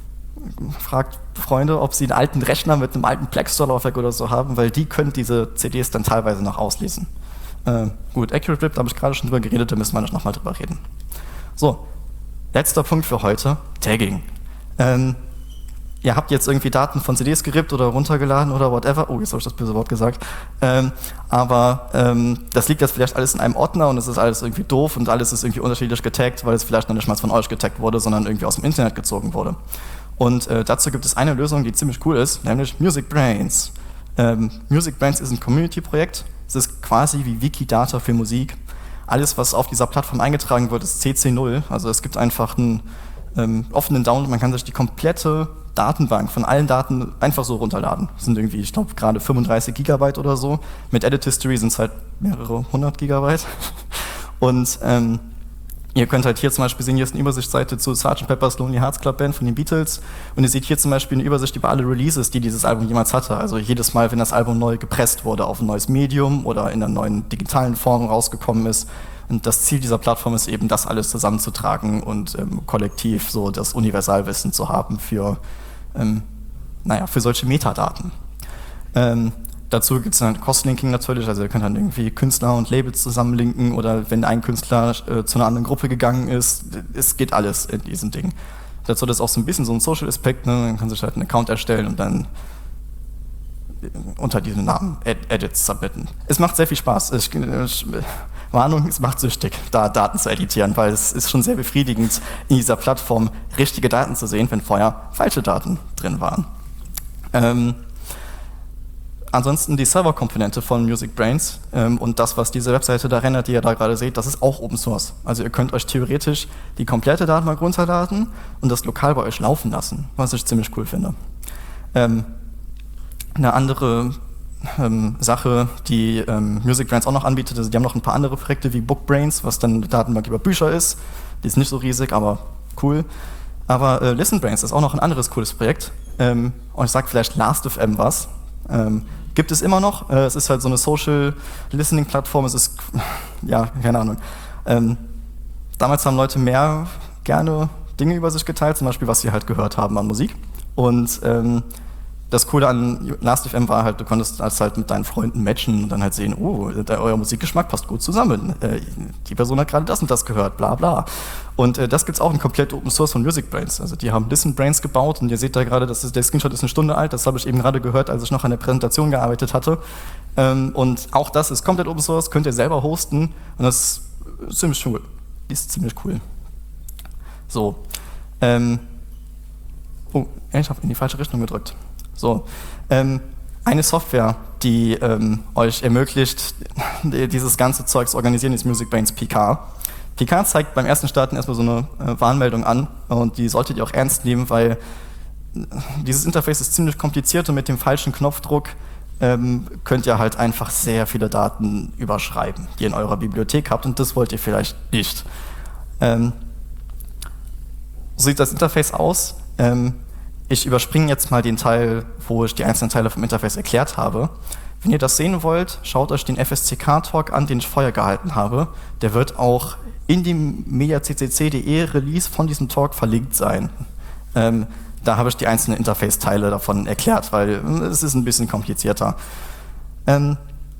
fragt Freunde, ob sie einen alten Rechner mit einem alten Plextor-Laufwerk oder so haben, weil die können diese C Ds dann teilweise noch auslesen. Äh, gut, Accurate Rip, da habe ich gerade schon drüber geredet, da müssen wir nicht nochmal drüber reden. So, letzter Punkt für heute, Tagging. Ähm, ihr habt jetzt irgendwie Daten von C Ds gerippt oder runtergeladen oder whatever. Oh, jetzt habe ich das böse Wort gesagt. Ähm, aber ähm, das liegt jetzt vielleicht alles in einem Ordner und es ist alles irgendwie doof und alles ist irgendwie unterschiedlich getaggt, weil es vielleicht noch nicht mal von euch getaggt wurde, sondern irgendwie aus dem Internet gezogen wurde. Und äh, dazu gibt es eine Lösung, die ziemlich cool ist, nämlich MusicBrainz. Ähm, MusicBrainz ist ein Community-Projekt. Es ist quasi wie Wikidata für Musik. Alles, was auf dieser Plattform eingetragen wird, ist C C null. Also es gibt einfach einen ähm, offenen Download. Man kann sich die komplette Datenbank von allen Daten einfach so runterladen. Das sind irgendwie, ich glaube, gerade fünfunddreißig Gigabyte oder so. Mit Edit History sind es halt mehrere hundert Gigabyte. Und ähm, ihr könnt halt hier zum Beispiel sehen, hier ist eine Übersichtsseite zu Sergeant Pepper's Lonely Hearts Club Band von den Beatles. Und ihr seht hier zum Beispiel eine Übersicht über alle Releases, die dieses Album jemals hatte. Also jedes Mal, wenn das Album neu gepresst wurde auf ein neues Medium oder in einer neuen digitalen Form rausgekommen ist. Und das Ziel dieser Plattform ist eben, das alles zusammenzutragen und ähm, kollektiv so das Universalwissen zu haben für, ähm, naja, für solche Metadaten. Ähm, Dazu gibt es dann Crosslinking natürlich, also ihr könnt dann irgendwie Künstler und Labels zusammenlinken oder wenn ein Künstler äh, zu einer anderen Gruppe gegangen ist, es geht alles in diesem Ding. Dazu ist auch so ein bisschen so ein Social-Aspekt, ne? Man kann sich halt einen Account erstellen und dann unter diesem Namen Ed Edits submitten. Es macht sehr viel Spaß. Ich, ich, Warnung, es macht süchtig, da Daten zu editieren, weil es ist schon sehr befriedigend, in dieser Plattform richtige Daten zu sehen, wenn vorher falsche Daten drin waren. Ähm, Ansonsten die Server-Komponente von MusicBrainz ähm, und das, was diese Webseite da rendert, die ihr da gerade seht, das ist auch Open Source. Also ihr könnt euch theoretisch die komplette Datenbank runterladen und das lokal bei euch laufen lassen, was ich ziemlich cool finde. Ähm, eine andere ähm, Sache, die ähm, MusicBrainz auch noch anbietet. Also die haben noch ein paar andere Projekte wie BookBrainz, was dann eine Datenbank über Bücher ist. Die ist nicht so riesig, aber cool. Aber äh, ListenBrainz ist auch noch ein anderes cooles Projekt. Ähm, und ich sage vielleicht Last F M was. Ähm, gibt es immer noch. Äh, es ist halt so eine Social-Listening-Plattform. Es ist, ja, keine Ahnung. Ähm, damals haben Leute mehr gerne Dinge über sich geteilt, zum Beispiel, was sie halt gehört haben an Musik. Und ähm, das Coole an Last F M war halt, du konntest das halt mit deinen Freunden matchen und dann halt sehen, oh, der, euer Musikgeschmack passt gut zusammen. Äh, die Person hat gerade das und das gehört, bla bla. Und äh, das gibt's auch in komplett Open Source von MusicBrainz. Also die haben ListenBrainz gebaut und ihr seht da gerade, das ist, der Screenshot ist eine Stunde alt, das habe ich eben gerade gehört, als ich noch an der Präsentation gearbeitet hatte. Ähm, und auch das ist komplett Open Source, könnt ihr selber hosten und das ist ziemlich cool. Die ist ziemlich cool. So. Ähm, oh, ich habe in die falsche Richtung gedrückt. So, ähm, eine Software, die ähm, euch ermöglicht, dieses ganze Zeug zu organisieren, ist MusicBrainz P K. P K zeigt beim ersten Starten erstmal so eine äh, Warnmeldung an und die solltet ihr auch ernst nehmen, weil dieses Interface ist ziemlich kompliziert und mit dem falschen Knopfdruck ähm, könnt ihr halt einfach sehr viele Daten überschreiben, die ihr in eurer Bibliothek habt und das wollt ihr vielleicht nicht. Ähm, so sieht das Interface aus. Ähm, Ich überspringe jetzt mal den Teil, wo ich die einzelnen Teile vom Interface erklärt habe. Wenn ihr das sehen wollt, schaut euch den F S C K-Talk an, den ich vorher gehalten habe. Der wird auch in dem mediaccc punkt de Release von diesem Talk verlinkt sein. Ähm, da habe ich die einzelnen Interface-Teile davon erklärt, weil es ist ein bisschen komplizierter. Ähm,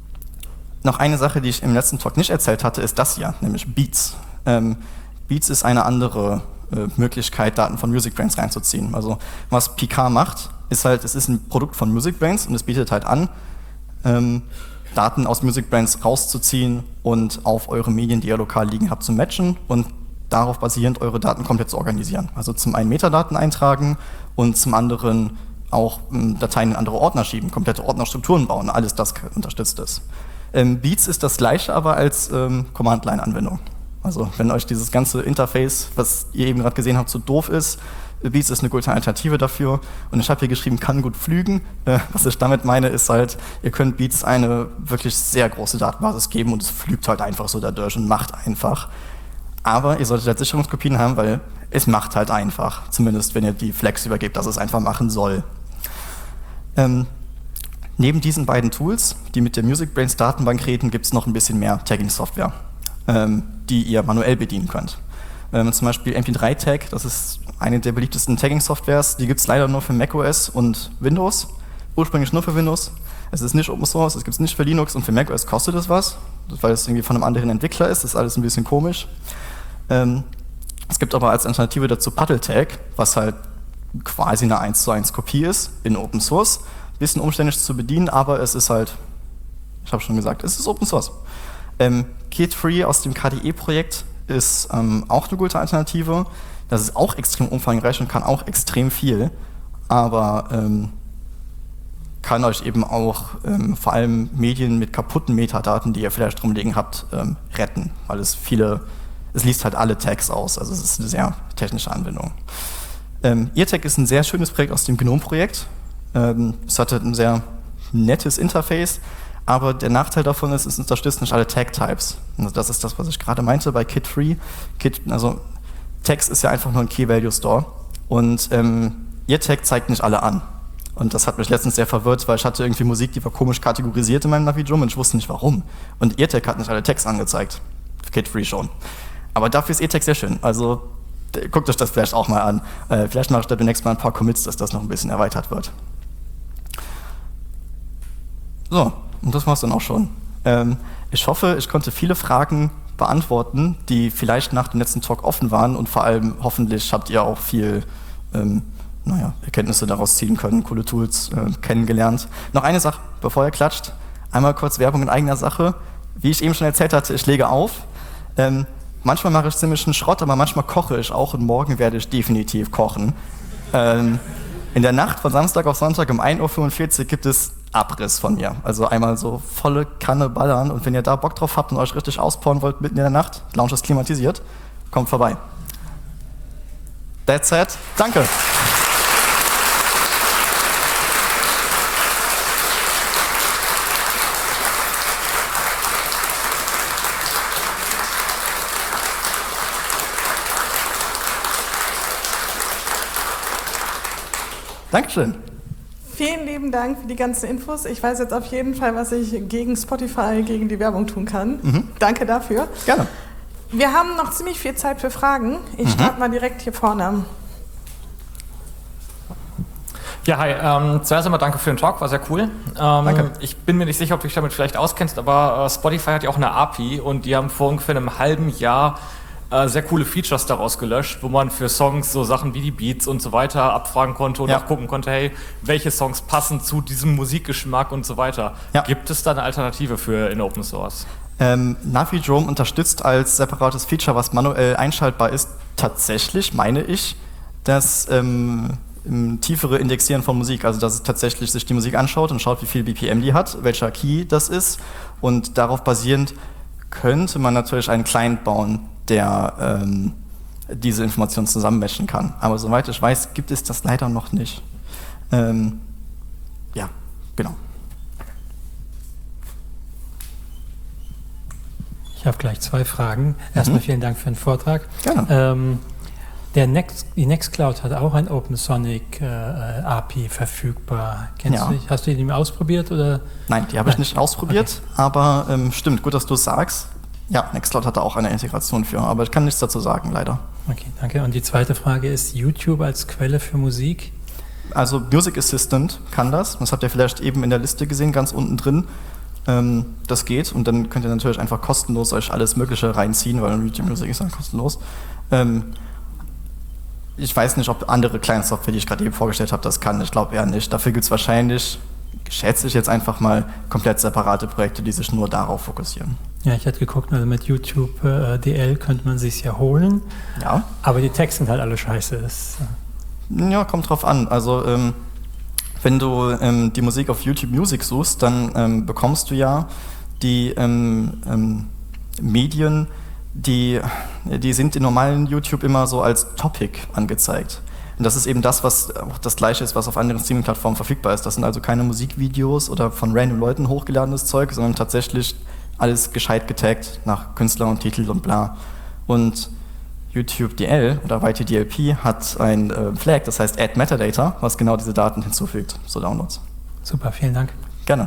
noch eine Sache, die ich im letzten Talk nicht erzählt hatte, ist das hier, nämlich Beats. Ähm, Beats ist eine andere Möglichkeit, Daten von MusicBrainz reinzuziehen. Also was P K macht, ist halt, es ist ein Produkt von MusicBrainz und es bietet halt an, ähm, Daten aus MusicBrainz rauszuziehen und auf eure Medien, die ihr lokal liegen habt, zu matchen und darauf basierend eure Daten komplett zu organisieren. Also zum einen Metadaten eintragen und zum anderen auch ähm, Dateien in andere Ordner schieben, komplette Ordnerstrukturen bauen, alles das unterstützt es. Ähm, Beats ist das gleiche, aber als ähm, Command-Line-Anwendung. Also wenn euch dieses ganze Interface, was ihr eben gerade gesehen habt, so doof ist, Beats ist eine gute Alternative dafür. Und ich habe hier geschrieben, kann gut flügen. Äh, was ich damit meine, ist halt, ihr könnt Beats eine wirklich sehr große Datenbasis geben und es flügt halt einfach so dadurch und macht einfach. Aber ihr solltet halt Sicherungskopien haben, weil es macht halt einfach. Zumindest wenn ihr die Flex übergebt, dass es einfach machen soll. Ähm, neben diesen beiden Tools, die mit der MusicBrainz Datenbank reden, gibt es noch ein bisschen mehr Tagging-Software, ähm, die ihr manuell bedienen könnt. Ähm, zum Beispiel M P drei Tag, das ist eine der beliebtesten Tagging-Softwares, die gibt es leider nur für macOS und Windows, ursprünglich nur für Windows. Es ist nicht Open Source, es gibt es nicht für Linux und für macOS kostet es was, weil es irgendwie von einem anderen Entwickler ist, das ist alles ein bisschen komisch. Ähm, es gibt aber als Alternative dazu PuddleTag, was halt quasi eine eins zu eins Kopie ist in Open Source. Bisschen umständlich zu bedienen, aber es ist halt, ich habe schon gesagt, es ist Open Source. Ähm, KidFree aus dem K D E-Projekt ist ähm, auch eine gute Alternative. Das ist auch extrem umfangreich und kann auch extrem viel, aber ähm, kann euch eben auch ähm, vor allem Medien mit kaputten Metadaten, die ihr vielleicht rumliegen habt, ähm, retten, weil es viele, es liest halt alle Tags aus, also es ist eine sehr technische Anwendung. Ähm, EarTag ist ein sehr schönes Projekt aus dem GNOME-Projekt. Ähm, es hatte ein sehr nettes Interface, aber der Nachteil davon ist, es unterstützt nicht alle Tag-Types. Also das ist das, was ich gerade meinte bei KidFree. Kid, also Tags ist ja einfach nur ein Key-Value-Store und ähm, EarTag zeigt nicht alle an. Und das hat mich letztens sehr verwirrt, weil ich hatte irgendwie Musik, die war komisch kategorisiert in meinem Navi-Drum und ich wusste nicht warum. Und EarTag hat nicht alle Tags angezeigt. KidFree schon. Aber dafür ist EarTag sehr schön. Also guckt euch das vielleicht auch mal an. Äh, vielleicht mache ich da demnächst mal ein paar Commits, dass das noch ein bisschen erweitert wird. So, und das war's dann auch schon. Ähm, ich hoffe, ich konnte viele Fragen beantworten, die vielleicht nach dem letzten Talk offen waren und vor allem hoffentlich habt ihr auch viel ähm, naja, Erkenntnisse daraus ziehen können, coole Tools äh, kennengelernt. Noch eine Sache, bevor ihr klatscht, einmal kurz Werbung in eigener Sache. Wie ich eben schon erzählt hatte, ich lege auf. Ähm, manchmal mache ich ziemlichen Schrott, aber manchmal koche ich auch und morgen werde ich definitiv kochen. Ähm, in der Nacht von Samstag auf Sonntag um ein Uhr fünfundvierzig gibt es Abriss von mir. Also einmal so volle Kanne ballern und wenn ihr da Bock drauf habt und euch richtig auspowern wollt mitten in der Nacht, Lounge ist klimatisiert, kommt vorbei. That's it. Danke. Dankeschön. Vielen lieben Dank für die ganzen Infos. Ich weiß jetzt auf jeden Fall, was ich gegen Spotify, gegen die Werbung tun kann. Mhm. Danke dafür. Gerne. Wir haben noch ziemlich viel Zeit für Fragen. Ich mhm. starte mal direkt hier vorne. Ja, hi. Ähm, zuerst einmal danke für den Talk, war sehr cool. Ähm, danke. Ich bin mir nicht sicher, ob du dich damit vielleicht auskennst, aber äh, Spotify hat ja auch eine A P I und die haben vor ungefähr einem halben Jahr äh, sehr coole Features daraus gelöscht, wo man für Songs so Sachen wie die Beats und so weiter abfragen konnte und ja. auch gucken konnte, hey, welche Songs passen zu diesem Musikgeschmack und so weiter. Ja. Gibt es da eine Alternative für in Open Source? Ähm, Navidrome unterstützt als separates Feature, was manuell einschaltbar ist, tatsächlich, meine ich, das ähm, tiefere Indexieren von Musik, also dass es tatsächlich sich die Musik anschaut und schaut, wie viel B P M die hat, welcher Key das ist, und darauf basierend könnte man natürlich einen Client bauen, der ähm, diese Informationen zusammenmischen kann. Aber soweit ich weiß, gibt es das leider noch nicht. Ähm, ja, genau. Ich habe gleich zwei Fragen. Erstmal mhm. vielen Dank für den Vortrag. Gerne. Ähm, der Next, die Nextcloud hat auch ein OpenSonic äh, A P I verfügbar. Kennst ja. du die? Hast du die ausprobiert? Oder? Nein, die habe ich nicht ausprobiert, okay. aber ähm, stimmt, gut, dass du es sagst. Ja, Nextcloud hat da auch eine Integration für, aber ich kann nichts dazu sagen, leider. Okay, danke. Und die zweite Frage ist, YouTube als Quelle für Musik? Also Music Assistant kann das. Das habt ihr vielleicht eben in der Liste gesehen, ganz unten drin. Ähm, das geht und dann könnt ihr natürlich einfach kostenlos euch alles Mögliche reinziehen, weil YouTube Music ist dann kostenlos. Ähm, ich weiß nicht, ob andere Client-Software, die ich gerade eben vorgestellt habe, das kann. Ich glaube eher nicht. Dafür gibt es wahrscheinlich, schätze ich jetzt einfach mal, komplett separate Projekte, die sich nur darauf fokussieren. Ja, ich hatte geguckt, also mit YouTube äh, D L könnte man sich ja holen. Ja. Aber die Texte sind halt alle scheiße. Das, äh ja, kommt drauf an. Also ähm, wenn du ähm, die Musik auf YouTube Music suchst, dann ähm, bekommst du ja die ähm, ähm, Medien, die, die sind in normalen YouTube immer so als Topic angezeigt. Und das ist eben das, was auch das Gleiche ist, was auf anderen Streaming-Plattformen verfügbar ist. Das sind also keine Musikvideos oder von random Leuten hochgeladenes Zeug, sondern tatsächlich alles gescheit getaggt nach Künstler und Titel und bla. Und YouTube D L oder Y T D L P hat ein äh, Flag, das heißt Add Metadata, was genau diese Daten hinzufügt zu Downloads. Super, vielen Dank. Gerne.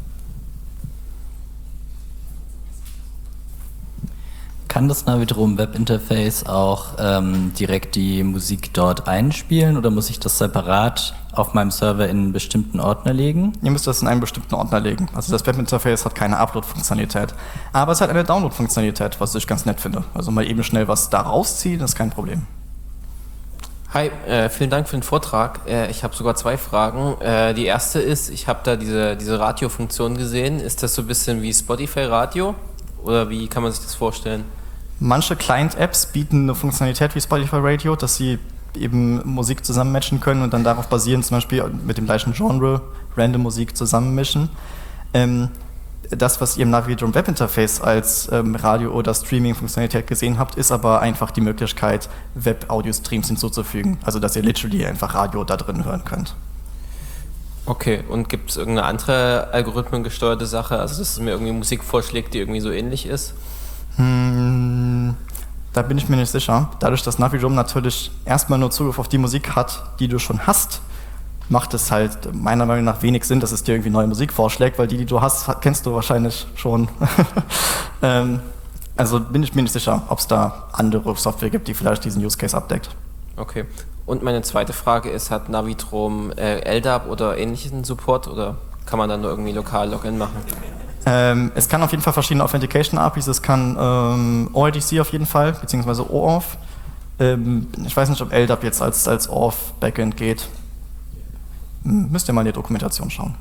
Kann das Navidrome Webinterface auch ähm, direkt die Musik dort einspielen oder muss ich das separat auf meinem Server in einen bestimmten Ordner legen? Ihr müsst das in einen bestimmten Ordner legen. Also das Webinterface hat keine Upload-Funktionalität. Aber es hat eine Download-Funktionalität, was ich ganz nett finde. Also mal eben schnell was da rausziehen, ist kein Problem. Hi, äh, vielen Dank für den Vortrag. Äh, ich habe sogar zwei Fragen. Äh, die erste ist, ich habe da diese, diese Radio-Funktion gesehen. Ist das so ein bisschen wie Spotify-Radio? Oder wie kann man sich das vorstellen? Manche Client-Apps bieten eine Funktionalität wie Spotify Radio, dass sie eben Musik zusammenmatchen können und dann darauf basieren, zum Beispiel mit dem gleichen Genre random Musik zusammenmischen. Ähm, das, was ihr im Navidrome Webinterface als ähm, Radio- oder Streaming-Funktionalität gesehen habt, ist aber einfach die Möglichkeit, Web-Audio-Streams hinzuzufügen. Also, dass ihr literally einfach Radio da drin hören könnt. Okay, und gibt es irgendeine andere algorithmengesteuerte Sache, also dass es mir irgendwie Musik vorschlägt, die irgendwie so ähnlich ist? Hm, da bin ich mir nicht sicher. Dadurch, dass Navidrome natürlich erstmal nur Zugriff auf die Musik hat, die du schon hast, macht es halt meiner Meinung nach wenig Sinn, dass es dir irgendwie neue Musik vorschlägt, weil die, die du hast, kennst du wahrscheinlich schon. ähm, also bin ich mir nicht sicher, ob es da andere Software gibt, die vielleicht diesen Use Case abdeckt. Okay. Und meine zweite Frage ist, hat Navidrome äh, L D A P oder ähnlichen Support oder kann man dann nur irgendwie lokal Login machen? Ähm, es kann auf jeden Fall verschiedene Authentication-A P Is, es kann ähm, O R D C auf jeden Fall, beziehungsweise O auth. Ähm, ich weiß nicht, ob L D A P jetzt als, als O auth Backend geht. Hm, müsst ihr mal in die Dokumentation schauen.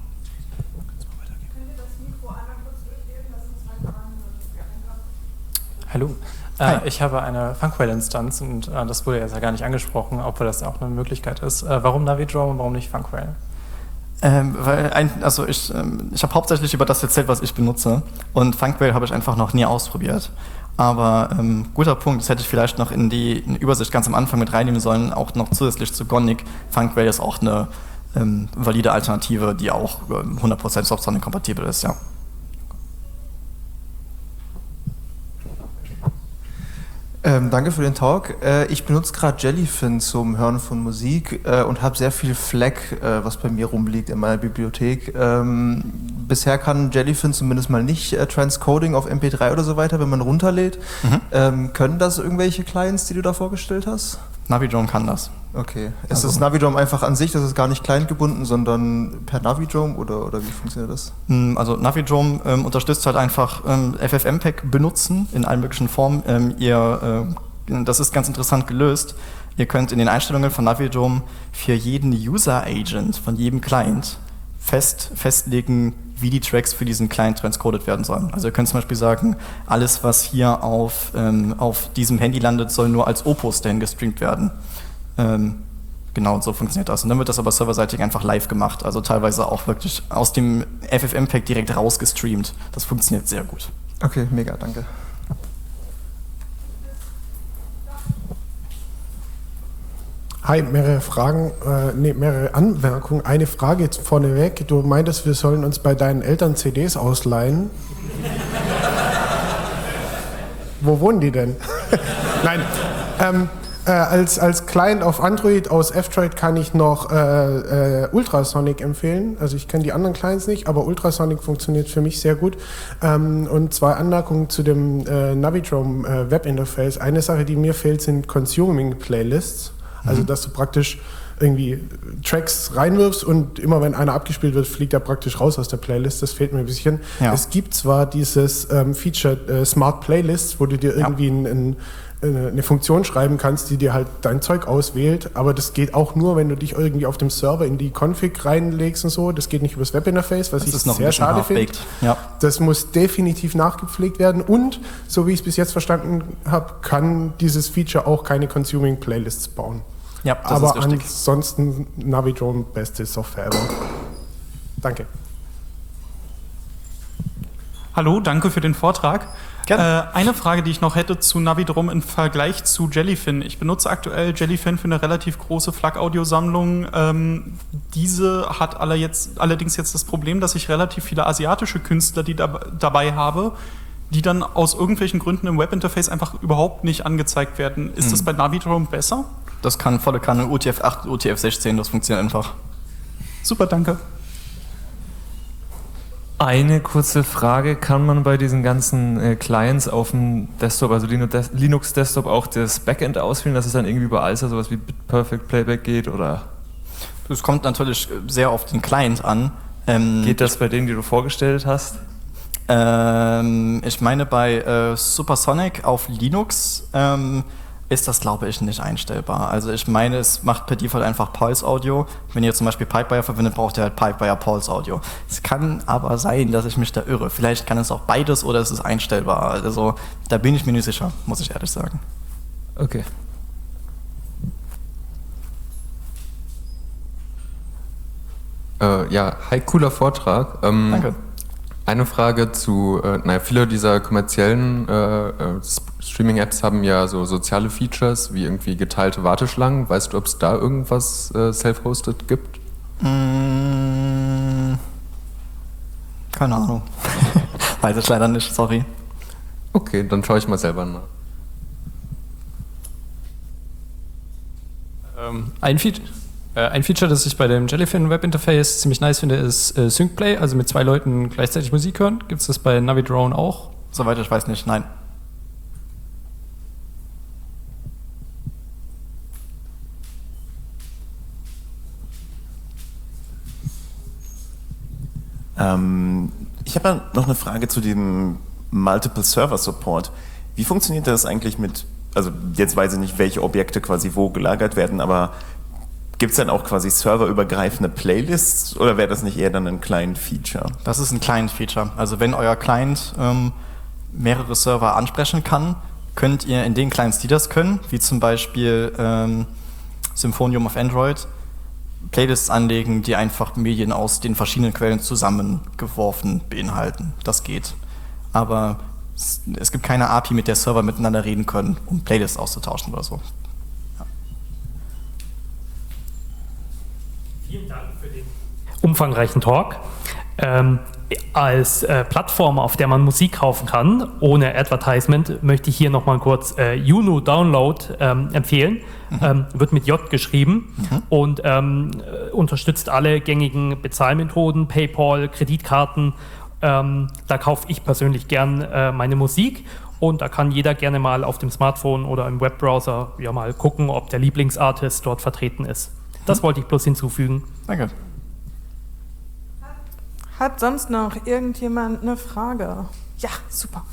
Hallo. Äh, ich habe eine Funkwell-Instanz und äh, das wurde jetzt ja gar nicht angesprochen, ob das auch eine Möglichkeit ist. Äh, warum Navidrome und warum nicht Funkwell? Ähm, weil ein, also ich, ähm, ich habe hauptsächlich über das erzählt, was ich benutze, und Funkwell habe ich einfach noch nie ausprobiert. Aber ähm, guter Punkt, das hätte ich vielleicht noch in die in Übersicht ganz am Anfang mit reinnehmen sollen, auch noch zusätzlich zu Gonic. Funkwell ist auch eine ähm, valide Alternative, die auch ähm, hundert Prozent Software-kompatibel ist, ja. Ähm, danke für den Talk. Äh, ich benutze gerade Jellyfin zum Hören von Musik äh, und habe sehr viel Flag, äh, was bei mir rumliegt in meiner Bibliothek. Ähm, bisher kann Jellyfin zumindest mal nicht äh, Transcoding auf M P drei oder so weiter, wenn man runterlädt. Mhm. Ähm, können das irgendwelche Clients, die du da vorgestellt hast? Navidrome kann das. Okay. Ist Also- das Navidrome einfach an sich, das ist gar nicht clientgebunden, sondern per Navidrome oder, oder wie funktioniert das? Mm, Also Navidrome ähm, unterstützt halt einfach ähm, F F mpeg benutzen in allen möglichen Formen. Ähm, ihr, äh, das ist ganz interessant gelöst. Ihr könnt in den Einstellungen von Navidrome für jeden User-Agent von jedem Client fest festlegen, wie die Tracks für diesen Client transcoded werden sollen. Also ihr könnt zum Beispiel sagen, alles, was hier auf, ähm, auf diesem Handy landet, soll nur als Opus dahin gestreamt werden. Ähm, genau, so funktioniert das. Und dann wird das aber serverseitig einfach live gemacht. Also teilweise auch wirklich aus dem F F mpeg direkt rausgestreamt. Das funktioniert sehr gut. Okay, mega, danke. Hi, mehrere Fragen, äh, nee, mehrere Anmerkungen. Eine Frage jetzt vorneweg. Du meintest, wir sollen uns bei deinen Eltern C Ds ausleihen. Wo wohnen die denn? Nein. Ähm, äh, als, als Client auf Android aus F-Droid kann ich noch äh, äh, Ultrasonic empfehlen. Also ich kenne die anderen Clients nicht, aber Ultrasonic funktioniert für mich sehr gut. Ähm, und zwei Anmerkungen zu dem äh, Navidrome äh, Webinterface. Eine Sache, die mir fehlt, sind Consuming Playlists. Also, dass du praktisch irgendwie Tracks reinwirfst und immer wenn einer abgespielt wird, fliegt er praktisch raus aus der Playlist. Das fehlt mir ein bisschen. Ja. Es gibt zwar dieses ähm, Feature äh, Smart Playlists, wo du dir irgendwie ja. ein, ein, eine Funktion schreiben kannst, die dir halt dein Zeug auswählt, aber das geht auch nur, wenn du dich irgendwie auf dem Server in die Config reinlegst und so. Das geht nicht übers Webinterface, was das ich sehr schade finde. Ja. Das muss definitiv nachgepflegt werden und, so wie ich es bis jetzt verstanden habe, kann dieses Feature auch keine Consuming Playlists bauen. Ja, das aber ist richtig. Ansonsten Navidrome, beste Software ever. Danke. Hallo, danke für den Vortrag. Gerne. Äh, eine Frage, die ich noch hätte zu Navidrome im Vergleich zu Jellyfin. Ich benutze aktuell Jellyfin für eine relativ große F L A C-Audiosammlung. Ähm, diese hat alle jetzt, allerdings jetzt das Problem, dass ich relativ viele asiatische Künstler, die da, dabei habe, die dann aus irgendwelchen Gründen im Webinterface einfach überhaupt nicht angezeigt werden. Ist hm. das bei Navidrome besser? Das kann volle Kanne U T F acht, U T F sechzehn, das funktioniert einfach. Super, danke. Eine kurze Frage, kann man bei diesen ganzen äh, Clients auf dem Desktop, also Linux-Desktop, auch das Backend auswählen, dass es dann irgendwie bei Alsa sowas wie Perfect Playback geht, oder? Das kommt natürlich sehr auf den Client an. Ähm, geht das bei denen, die du vorgestellt hast? Ähm, ich meine, bei äh, Supersonic auf Linux ähm, ist das, glaube ich, nicht einstellbar. Also ich meine, es macht per Default einfach Pulse Audio. Wenn ihr zum Beispiel Pipewire verwendet, braucht ihr halt Pipewire Pulse Audio. Es kann aber sein, dass ich mich da irre. Vielleicht kann es auch beides oder es ist einstellbar. Also da bin ich mir nicht sicher, muss ich ehrlich sagen. Okay. Äh, ja, hi, cooler Vortrag. Ähm, Danke. Eine Frage zu, äh, naja, viele dieser kommerziellen äh, Streaming-Apps haben ja so soziale Features, wie irgendwie geteilte Warteschlangen. Weißt du, ob es da irgendwas äh, self-hosted gibt? Mmh, keine Ahnung. Weiß ich leider nicht, sorry. Okay, dann schaue ich mal selber nach. Ähm, ein Feature. Ein Feature, das ich bei dem Jellyfin Webinterface ziemlich nice finde, ist äh, SyncPlay, also mit zwei Leuten gleichzeitig Musik hören. Gibt es das bei Navidrome auch? Soweit ich weiß nicht, nein. Ähm, ich habe noch eine Frage zu dem Multiple Server Support. Wie funktioniert das eigentlich mit, also jetzt weiß ich nicht, welche Objekte quasi wo gelagert werden, aber gibt es dann auch quasi serverübergreifende Playlists oder wäre das nicht eher dann ein Client-Feature? Das ist ein Client-Feature. Also wenn euer Client ähm, mehrere Server ansprechen kann, könnt ihr in den Clients, die das können, wie zum Beispiel ähm, Symphonium auf Android, Playlists anlegen, die einfach Medien aus den verschiedenen Quellen zusammengeworfen beinhalten. Das geht. Aber es, es gibt keine A P I, mit der Server miteinander reden können, um Playlists auszutauschen oder so. Vielen Dank für den umfangreichen Talk. Ähm, als äh, Plattform, auf der man Musik kaufen kann, ohne Advertisement, möchte ich hier nochmal kurz äh, Juno Download ähm, empfehlen. Mhm. Ähm, wird mit J geschrieben mhm. und ähm, äh, unterstützt alle gängigen Bezahlmethoden, PayPal, Kreditkarten. Ähm, da kaufe ich persönlich gern äh, meine Musik und da kann jeder gerne mal auf dem Smartphone oder im Webbrowser ja mal gucken, ob der Lieblingsartist dort vertreten ist. Das wollte ich bloß hinzufügen. Danke. Hat sonst noch irgendjemand eine Frage? Ja, super.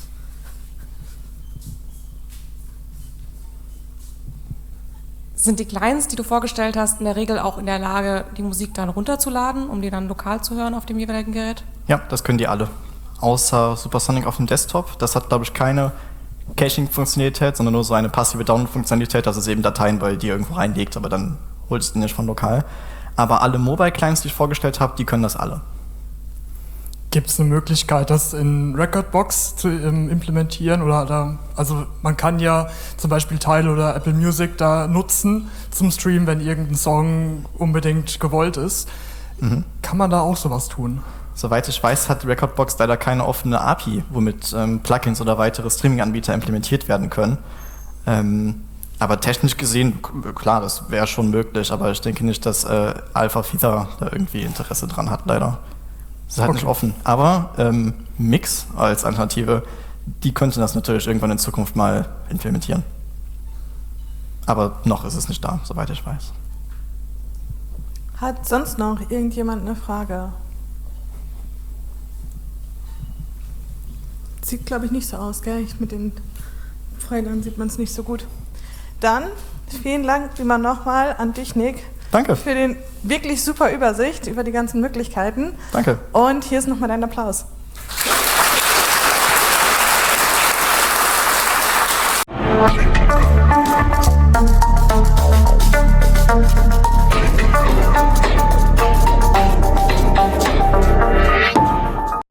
Sind die Clients, die du vorgestellt hast, in der Regel auch in der Lage, die Musik dann runterzuladen, um die dann lokal zu hören auf dem jeweiligen Gerät? Ja, das können die alle. Außer Supersonic auf dem Desktop. Das hat, glaube ich, keine Caching-Funktionalität, sondern nur so eine passive Download-Funktionalität, dass es eben Dateien bei dir irgendwo reinlegt, aber dann holst du die nicht von lokal. Aber alle Mobile-Clients, die ich vorgestellt habe, die können das alle. Gibt es eine Möglichkeit, das in Recordbox zu ähm, implementieren? Oder da, also man kann ja zum Beispiel Tidal oder Apple Music da nutzen zum Stream, wenn irgendein Song unbedingt gewollt ist. Mhm. Kann man da auch sowas tun? Soweit ich weiß, hat Recordbox leider keine offene A P I, womit ähm, Plugins oder weitere Streaming-Anbieter implementiert werden können. Ähm, aber technisch gesehen, klar, das wäre schon möglich, aber ich denke nicht, dass äh, Alpha Theta da irgendwie Interesse dran hat, leider. Das ist halt okay. Nicht offen. Aber ähm, Mix als Alternative, die könnten das natürlich irgendwann in Zukunft mal implementieren. Aber noch ist es nicht da, soweit ich weiß. Hat sonst noch irgendjemand eine Frage? Sieht, glaube ich, nicht so aus, gell? Mit den Pfeilern sieht man es nicht so gut. Dann vielen Dank immer nochmal an dich, Nick. Danke. Für den wirklich super Übersicht über die ganzen Möglichkeiten. Danke. Und hier ist nochmal dein Applaus.